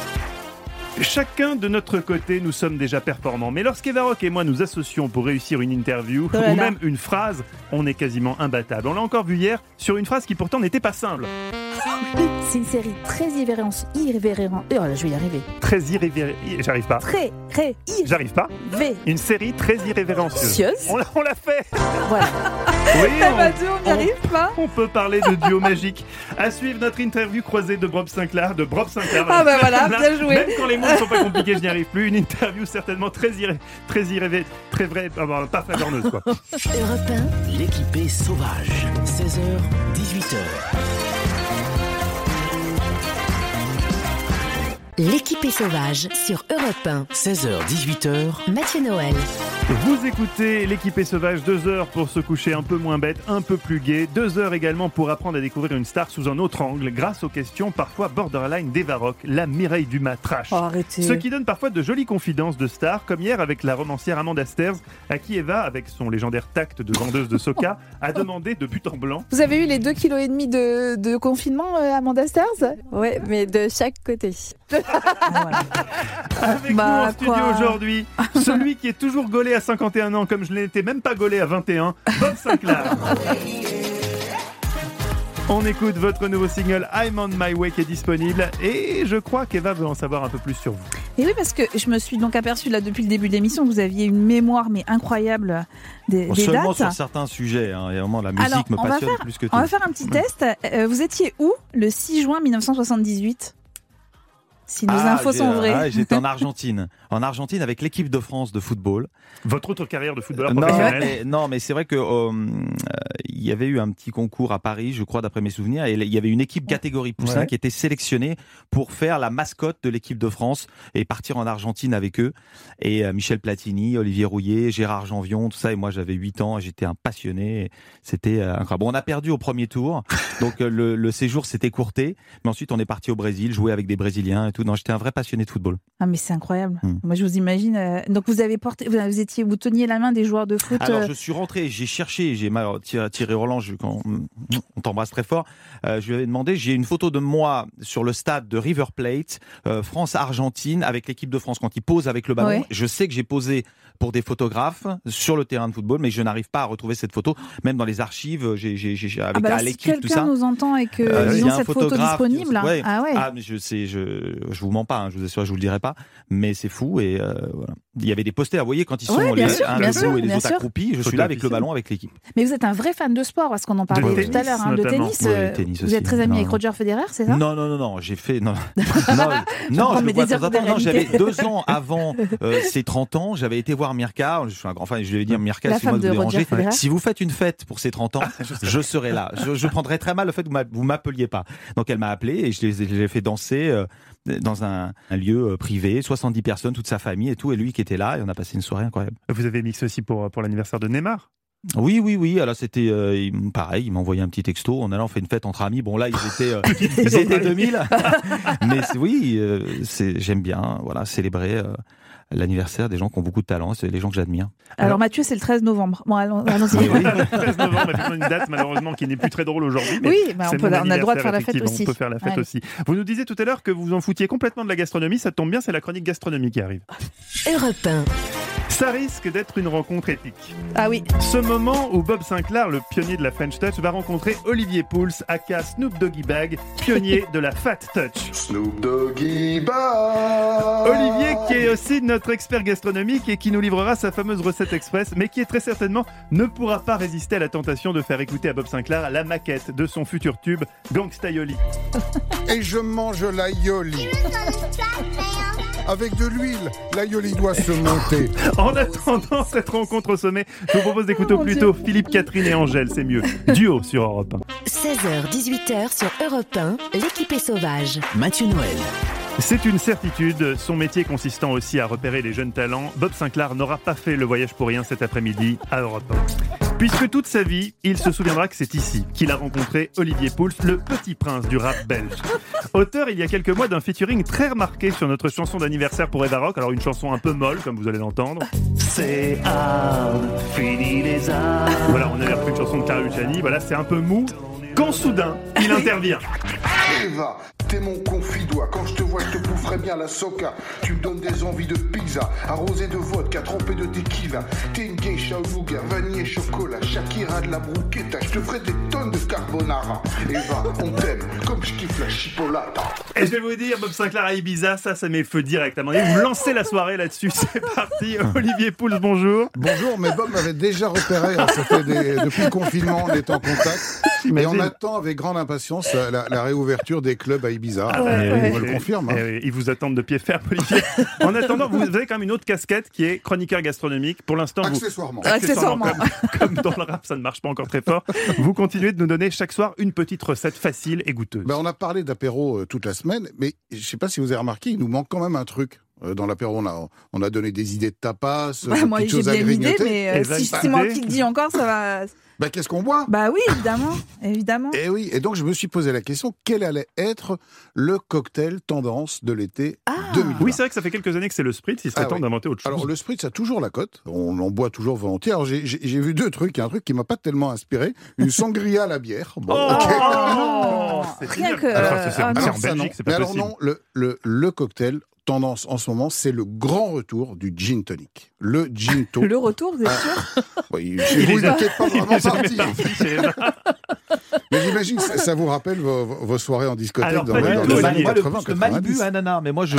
Chacun de notre côté, nous sommes déjà performants. Mais lorsqu'Eva Rock et moi nous associons pour réussir une interview ou même une phrase, on est quasiment imbattable. On l'a encore vu hier sur une phrase qui pourtant n'était pas simple. C'est une série très irrévérente. Oh là, je vais y arriver. Très j'arrive pas. J'arrive pas. Une série très irrévérencieuse. On l'a fait. Voilà. Oui, on n'y arrive pas. On peut parler de duo magique. À suivre notre interview croisée de Bob Sinclair. Ah voilà, bien joué. Même quand les mots ne sont pas compliqués, je n'y arrive plus. Une interview certainement très vraie, pas flagrante quoi. Europe 1, l'équipée sauvage. 16h, 18h. L'équipée sauvage sur Europe 1. 16h, 18h. Mathieu Noël. Vous écoutez l'équipée sauvage, 2 heures pour se coucher un peu moins bête, un peu plus gai. 2 heures également pour apprendre à découvrir une star sous un autre angle grâce aux questions parfois borderline d'Eva Rock, la Mireille Dumas trash. Arrêtez. Ce qui donne parfois de jolies confidences de stars, comme hier avec la romancière Amanda Stairs, à qui Eva, avec son légendaire tact de vendeuse de Soca, a demandé de but en blanc. Vous avez eu les 2,5 kg de confinement, Amanda Stairs ? Ouais, mais de chaque côté. Avec nous en studio aujourd'hui, celui qui est toujours gaulé à 51 ans comme je n'étais même pas gaulé à 21, Bob Sinclair. On écoute votre nouveau single I'm on my way qui est disponible et je crois qu'Eva veut en savoir un peu plus sur vous. Et oui, parce que je me suis donc aperçue là depuis le début de l'émission que vous aviez une mémoire mais incroyable des seulement dates. Sur certains sujets, hein. Il y a vraiment la musique me passionne plus que tout. On va faire un petit test. Vous étiez où le 6 juin 1978 ? Si nos infos sont vraies. J'étais en Argentine avec l'équipe de France de football. Votre autre carrière de footballeur professionnel. Non, mais c'est vrai que il y avait eu un petit concours à Paris, je crois, d'après mes souvenirs, et il y avait une équipe catégorie poussin qui était sélectionnée pour faire la mascotte de l'équipe de France et partir en Argentine avec eux. Et Michel Platini, Olivier Rouillet, Gérard Janvion, tout ça. Et moi, j'avais 8 ans, j'étais un passionné. C'était incroyable. Bon, on a perdu au premier tour, donc le séjour s'est écourté. Mais ensuite, on est parti au Brésil, jouer avec des Brésiliens et tout. Non, j'étais un vrai passionné de football. Ah, mais c'est incroyable. Moi, je vous imagine. Donc, vous teniez la main des joueurs de foot. Alors, je suis rentré, j'ai cherché, Thierry Roland, on t'embrasse très fort. Je lui avais demandé, j'ai une photo de moi sur le stade de River Plate, France-Argentine, avec l'équipe de France quand ils posent avec le ballon. Ouais. Je sais que j'ai posé pour des photographes sur le terrain de football, mais je n'arrive pas à retrouver cette photo, même dans les archives, avec à l'équipe, tout ça. Si quelqu'un nous entend et que ils ont cette photo disponible, mais je sais, je vous mens pas, je vous assure, je vous le dirai pas, mais c'est fou et voilà. Il y avait des posters, vous voyez, quand ils sont les uns debout et les autres accroupis, je suis là avec le ballon, avec l'équipe. Mais vous êtes un vrai fan de sport, parce qu'on en parlait tout à l'heure, de tennis. Vous êtes très ami avec Roger Federer, c'est ça ? Non, j'ai fait... Non, j'avais 2 ans avant ses 30 ans, j'avais été voir Mirka, je suis un grand fan, je lui avais dit, Mirka, si moi de vous déranger, si vous faites une fête pour ses 30 ans, je serai là. Je prendrai très mal le fait que vous m'appeliez pas. Donc elle m'a appelé et je l'ai fait danser dans un lieu privé, 70 personnes, toute sa famille et tout, et lui qui était là, et on a passé une soirée incroyable. Vous avez mixé aussi pour l'anniversaire de Neymar ? Oui. Alors c'était pareil, il m'a envoyé un petit texto. On fait une fête entre amis. Bon là, ils étaient 2000. Mais j'aime bien, voilà, célébrer l'anniversaire des gens qui ont beaucoup de talent. C'est les gens que j'admire. Alors Mathieu, c'est le 13 novembre. Bon, allons-y. Oui. Le 13 novembre, effectivement, une date malheureusement qui n'est plus très drôle aujourd'hui. Mais oui, on a le droit de faire la fête aussi. On peut faire la fête aussi. Vous nous disiez tout à l'heure que vous en foutiez complètement de la gastronomie. Ça tombe bien, c'est la chronique gastronomie qui arrive. Europe 1. Ça risque d'être une rencontre épique. Ah oui. Ce moment où Bob Sinclair, le pionnier de la French Touch, va rencontrer Olivier Pouls, aka Snoop Doggy Bag, pionnier de la Fat Touch. Snoop Doggy Bag. Olivier qui est aussi notre expert gastronomique et qui nous livrera sa fameuse recette express, mais qui très certainement ne pourra pas résister à la tentation de faire écouter à Bob Sinclair la maquette de son futur tube Gangsta Yoli. Et je mange la Yoli. Avec de l'huile, la Yoli doit se monter. En attendant cette rencontre au sommet, je vous propose d'écouter plutôt Philippe, Catherine et Angèle, c'est mieux. Duo sur Europe 1. 16h-18h sur Europe 1, l'équipe est sauvage. Mathieu Noël. C'est une certitude, son métier consistant aussi à repérer les jeunes talents, Bob Sinclair n'aura pas fait le voyage pour rien cet après-midi à Europe 1. Puisque toute sa vie, il se souviendra que c'est ici qu'il a rencontré Olivier Pouls, le petit prince du rap belge. Auteur il y a quelques mois d'un featuring très remarqué sur notre chanson d'anniversaire pour Eva Rock, alors une chanson un peu molle comme vous allez l'entendre. C'est hard, fini les arts. Voilà, on avait repris une chanson de Clara Luciani, voilà, c'est un peu mou. Quand soudain, il intervient. Eva, t'es mon confidois. Quand je te vois, je te boufferais bien la soca. Tu me donnes des envies de pizza, arrosé de vodka, trempé de tequila. T'es une geisha au nougat, vanille et chocolat. Shakira de la bruschetta, je te ferai des tonnes de carbonara. Eva, on t'aime, comme je kiffe la chipolata. Et je vais vous dire, Bob Sinclair à Ibiza, ça met feu direct. À mon avis, vous lancez la soirée là-dessus, c'est parti. Olivier Pouls, bonjour. Bonjour, mais Bob m'avait déjà repéré, depuis le confinement, on est en contact. Et on attend avec grande impatience la réouverture des clubs à Ibiza. On le confirme. Hein. Ils vous attendent de pied ferme, Olivier. En attendant, vous avez quand même une autre casquette qui est chroniqueur gastronomique. Pour l'instant, accessoirement. Comme dans le rap, ça ne marche pas encore très fort. Vous continuez de nous donner chaque soir une petite recette facile et goûteuse. On a parlé d'apéro toute la semaine, mais je ne sais pas si vous avez remarqué, il nous manque quand même un truc. Dans l'apéro, on a donné des idées de tapas, moi, petites choses à grignoter. Mais si c'est moi qui le dis encore, ça va... Qu'est-ce qu'on boit ? Oui, évidemment. Et oui, et donc je me suis posé la question, quel allait être le cocktail tendance de l'été 2020 ? Oui, c'est vrai que ça fait quelques années que c'est le spritz, il serait temps d'inventer autre chose. Alors le spritz a toujours la cote, on en boit toujours volontiers. Alors j'ai vu 2 trucs, un truc qui m'a pas tellement inspiré, une sangria à la bière. Rien que... c'est en Belgique, c'est pas possible. Alors non, le cocktail tendance en ce moment, c'est le grand retour du gin tonic. Le ginto. Le retour, vous êtes sûr? Oui, vous n'êtes pas vraiment parti. Mais j'imagine que ça vous rappelle vos soirées en discothèque dans les années 80, le Malibu ananas, mais moi je...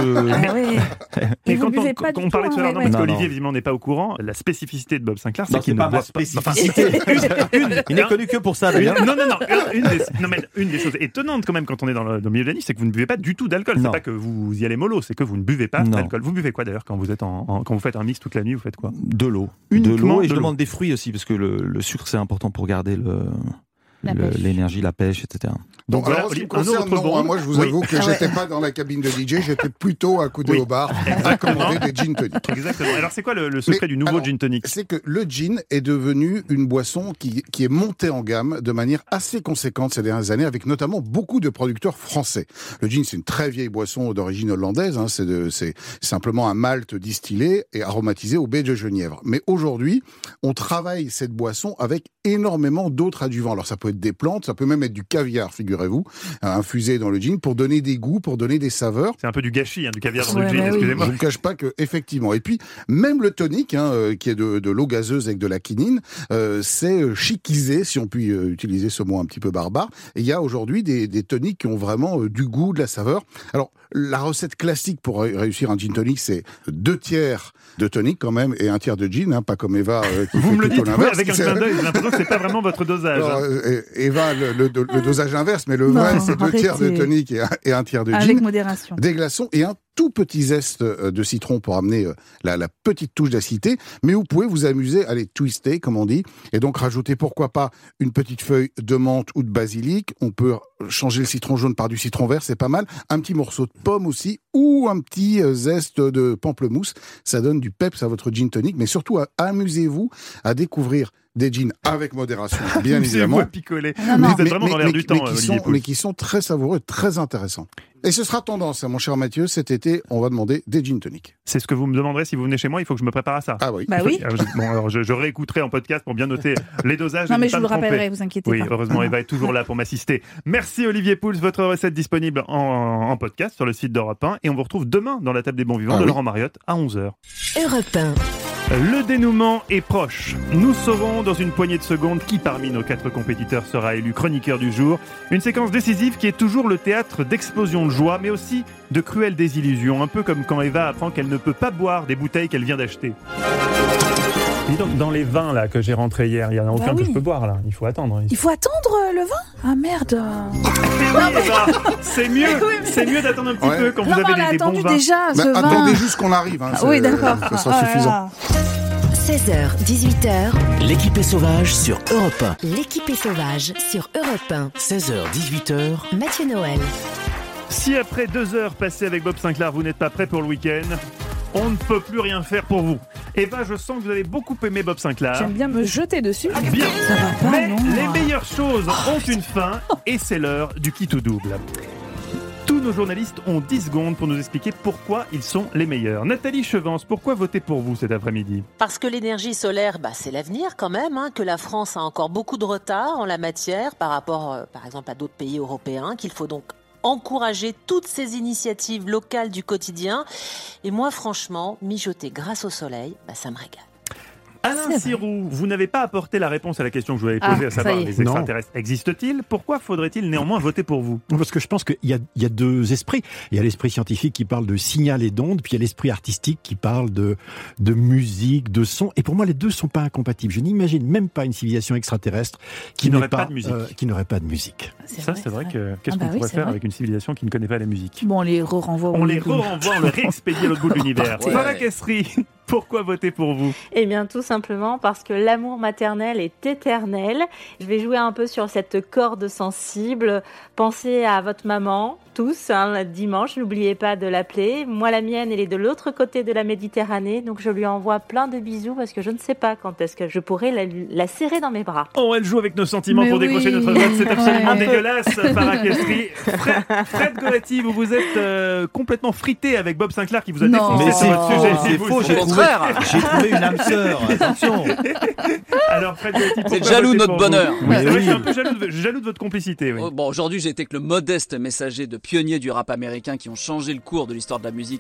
Et quand on parlait tout à l'heure, parce qu'Olivier évidemment n'est pas au courant, la spécificité de Bob Sinclair, c'est qu'il ne boit pas. Spécificité. Il n'est connu que pour ça d'ailleurs. Non, une des choses étonnantes quand même quand on est dans le milieu de la nuit, c'est que vous ne buvez pas du tout d'alcool. C'est pas que vous y allez mollo, c'est que vous ne buvez pas d'alcool. Vous buvez quoi d'ailleurs quand vous êtes quand vous faites un mix toute la nuit, vous faites quoi? De l'eau. Et je demande des fruits aussi parce que le sucre c'est important pour garder l'énergie, la pêche, etc. Donc voilà, en ce qui me concerne, moi je vous avoue que j'étais pas dans la cabine de DJ, j'étais plutôt accoudé au bar à commander des gin tonic. Exactement. Alors c'est quoi le secret du nouveau gin tonic? C'est que le gin est devenu une boisson qui est montée en gamme de manière assez conséquente ces dernières années, avec notamment beaucoup de producteurs français. Le gin, c'est une très vieille boisson d'origine hollandaise, c'est simplement un malt distillé et aromatisé au baie de genièvre. Mais aujourd'hui, on travaille cette boisson avec énormément d'autres adjuvants. Alors ça peut être des plantes, ça peut même être du caviar, figurez-vous, infusé dans le gin pour donner des goûts, pour donner des saveurs. C'est un peu du gâchis, du caviar dans le gin, excusez-moi. Je ne vous cache pas que, effectivement. Et puis, même le tonic, qui est de l'eau gazeuse avec de la quinine, c'est chiquisé, si on peut utiliser ce mot un petit peu barbare. Et il y a aujourd'hui des tonics qui ont vraiment du goût, de la saveur. Alors, la recette classique pour réussir un gin tonic, c'est 2/3 de tonic quand même et 1/3 de gin, pas comme Eva qui vous fait me le plutôt dites, l'inverse. Avec un clin d'œil, j'ai l'impression que c'est pas vraiment votre dosage. Alors, Eva, le dosage inverse, mais le vrai, c'est 2/3 de tonic et 1/3 de gin. Avec modération. Des glaçons et un tout petit zeste de citron pour amener la petite touche d'acidité, mais vous pouvez vous amuser à les twister, comme on dit, et donc rajouter, pourquoi pas, une petite feuille de menthe ou de basilic. On peut changer le citron jaune par du citron vert, c'est pas mal. Un petit morceau de pomme aussi, ou un petit zeste de pamplemousse. Ça donne du peps à votre gin tonic, mais surtout, amusez-vous à découvrir des gins avec modération, bien évidemment. Picoler. Vous êtes vraiment dans l'air du temps, mais qui sont très savoureux, très intéressants. Et ce sera tendance, mon cher Mathieu, cet été, on va demander des gin tonic. C'est ce que vous me demanderez si vous venez chez moi, il faut que je me prépare à ça. Ah oui. Bah oui. Alors je réécouterai en podcast pour bien noter les dosages. Non mais je vous le rappellerai, vous inquiétez pas. Oui, heureusement, Eva est toujours là pour m'assister. Merci Olivier Pouls, votre recette disponible en podcast sur le site d'Europe 1. Et on vous retrouve demain dans la table des bons vivants de Laurent Mariotte à 11h. Europe 1. Le dénouement est proche. Nous saurons dans une poignée de secondes qui parmi nos 4 compétiteurs sera élu chroniqueur du jour. Une séquence décisive qui est toujours le théâtre d'explosions de joie, mais aussi de cruelles désillusions. Un peu comme quand Eva apprend qu'elle ne peut pas boire des bouteilles qu'elle vient d'acheter. Dis donc, dans les vins là, que j'ai rentrés hier, il n'y en a aucun que je peux boire là. Il faut attendre. Il faut attendre le vin? Ah merde. C'est mieux d'attendre un petit peu quand vous avez des bons vins. Déjà, ce vin. Attendez juste qu'on arrive. Oui, d'accord. Ça sera suffisant. 16h, 18h. L'équipée sauvage sur Europe 1. L'équipée sauvage sur Europe 1. 16h, 18h. Mathieu Noël. Si après 2 heures passées avec Bob Sinclair, vous n'êtes pas prêt pour le week-end, on ne peut plus rien faire pour vous. Eva, je sens que vous avez beaucoup aimé Bob Sinclair. J'aime bien me jeter dessus. Bien. Ça va pas, mais non. Les meilleures choses ont une fin et c'est l'heure du qui tout double. Tous nos journalistes ont 10 secondes pour nous expliquer pourquoi ils sont les meilleurs. Nathalie Chevance, pourquoi voter pour vous cet après-midi? Parce que l'énergie solaire, c'est l'avenir quand même, que la France a encore beaucoup de retard en la matière par rapport, par exemple, à d'autres pays européens, qu'il faut donc encourager toutes ces initiatives locales du quotidien. Et moi, franchement, mijoter grâce au soleil, ça me régale. Alain Sirou, vous n'avez pas apporté la réponse à la question que je vous avais posée, à savoir les extraterrestres existent-ils? Pourquoi faudrait-il néanmoins voter pour vous? Parce que je pense qu'il y a 2 esprits. Il y a l'esprit scientifique qui parle de signal et d'onde, puis il y a l'esprit artistique qui parle de musique, de son. Et pour moi, les deux ne sont pas incompatibles. Je n'imagine même pas une civilisation extraterrestre qui n'aurait pas de musique. C'est vrai que qu'est-ce qu'on pourrait faire avec une civilisation qui ne connaît pas la musique? Bon, on les renvoie. On les réexpédie à l'autre bout de l'univers. Farah Kessri, pourquoi voter pour vous? Eh bien, tout simplement parce que l'amour maternel est éternel. Je vais jouer un peu sur cette corde sensible. Pensez à votre maman, tous, dimanche, n'oubliez pas de l'appeler. Moi, la mienne, elle est de l'autre côté de la Méditerranée, donc je lui envoie plein de bisous parce que je ne sais pas quand est-ce que je pourrai la serrer dans mes bras. Oh, elle joue avec nos sentiments pour décrocher notre vote, c'est absolument dégueulasse, Farah Kessri. Fred Goretti, vous êtes complètement frité avec Bob Sinclair qui vous a défoncé sur votre sujet. C'est faux, j'ai trouvé une âme sœur, attention. Alors, Fred Goretti, vous êtes jaloux de notre bonheur. Oui, je suis un peu jaloux de votre complicité. Oui. Bon, aujourd'hui, j'ai été que le modeste messager de pionniers du rap américain qui ont changé le cours de l'histoire de la musique.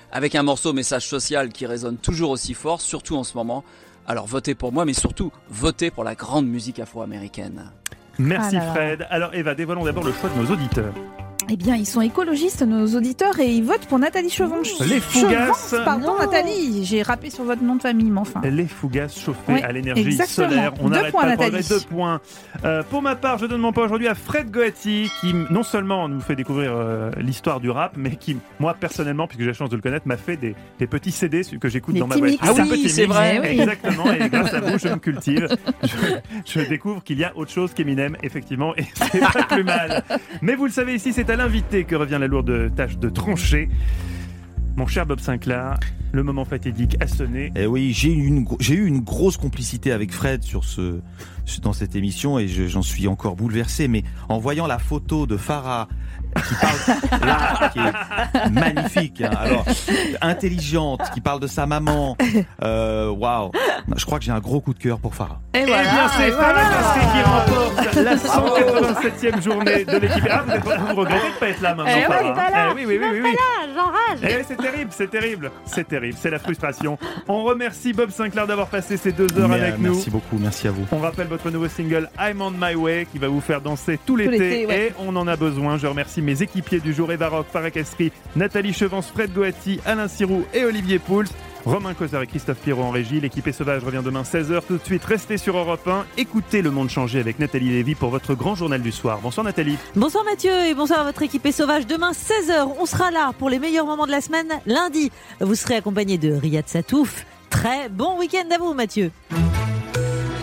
avec un morceau message social qui résonne toujours aussi fort, surtout en ce moment. Alors votez pour moi, mais surtout votez pour la grande musique afro-américaine. Merci Fred. Alors Eva, dévoilons d'abord le choix de nos auditeurs. Eh bien, ils sont écologistes, nos auditeurs, et ils votent pour Nathalie Chevance. Les Fougasses. Pardon, Nathalie, j'ai rappé sur votre nom de famille, mais enfin. Les Fougasses chauffées à l'énergie solaire. On n'arrête pas de progrès, 2 points. Pour ma part, je donne mon point aujourd'hui à Fred Goati, qui non seulement nous fait découvrir l'histoire du rap, mais qui, moi personnellement, puisque j'ai la chance de le connaître, m'a fait des petits CD que j'écoute dans ma voiture. Ah oui, c'est vrai. Exactement, et grâce à vous, je me cultive. Je découvre qu'il y a autre chose qu'Eminem, effectivement, et c'est pas plus mal. Mais vous le savez, ici, c'est à l'invité que revient la lourde tâche de trancher. Mon cher Bob Sinclair, le moment fatidique a sonné. Eh oui, j'ai eu une grosse complicité avec Fred dans cette émission et j'en suis encore bouleversé. Mais en voyant la photo de Farah qui parle là, qui est magnifique, hein, alors intelligente, qui parle de sa maman, waouh, je crois que j'ai un gros coup de cœur pour Farah. Et bien c'est Farah qui remporte la 187e journée de l'équipe. Ah, vous regrettez de ne pas être là maintenant, Farah. Oui, j'enrage. C'est terrible, c'est la frustration. On remercie Bob Sinclair d'avoir passé ces 2 heures avec nous. Merci beaucoup, merci à vous. On rappelle votre nouveau single I'm on my way qui va vous faire danser tout l'été et on en a besoin. Je remercie mes équipiers du jour, Eva Rock, Farah Kastri, Nathalie Chevance, Fred Goati, Alain Sirou et Olivier Pouls. Romain Cosard et Christophe Pierrot en régie. L'équipe sauvage revient demain 16h. Tout de suite, restez sur Europe 1. Écoutez Le Monde Changé avec Nathalie Lévy pour votre grand journal du soir. Bonsoir Nathalie. Bonsoir Mathieu et bonsoir à votre équipe sauvage. Demain 16h, on sera là pour les meilleurs moments de la semaine. Lundi, vous serez accompagné de Riyad Satouf. Très bon week-end à vous Mathieu.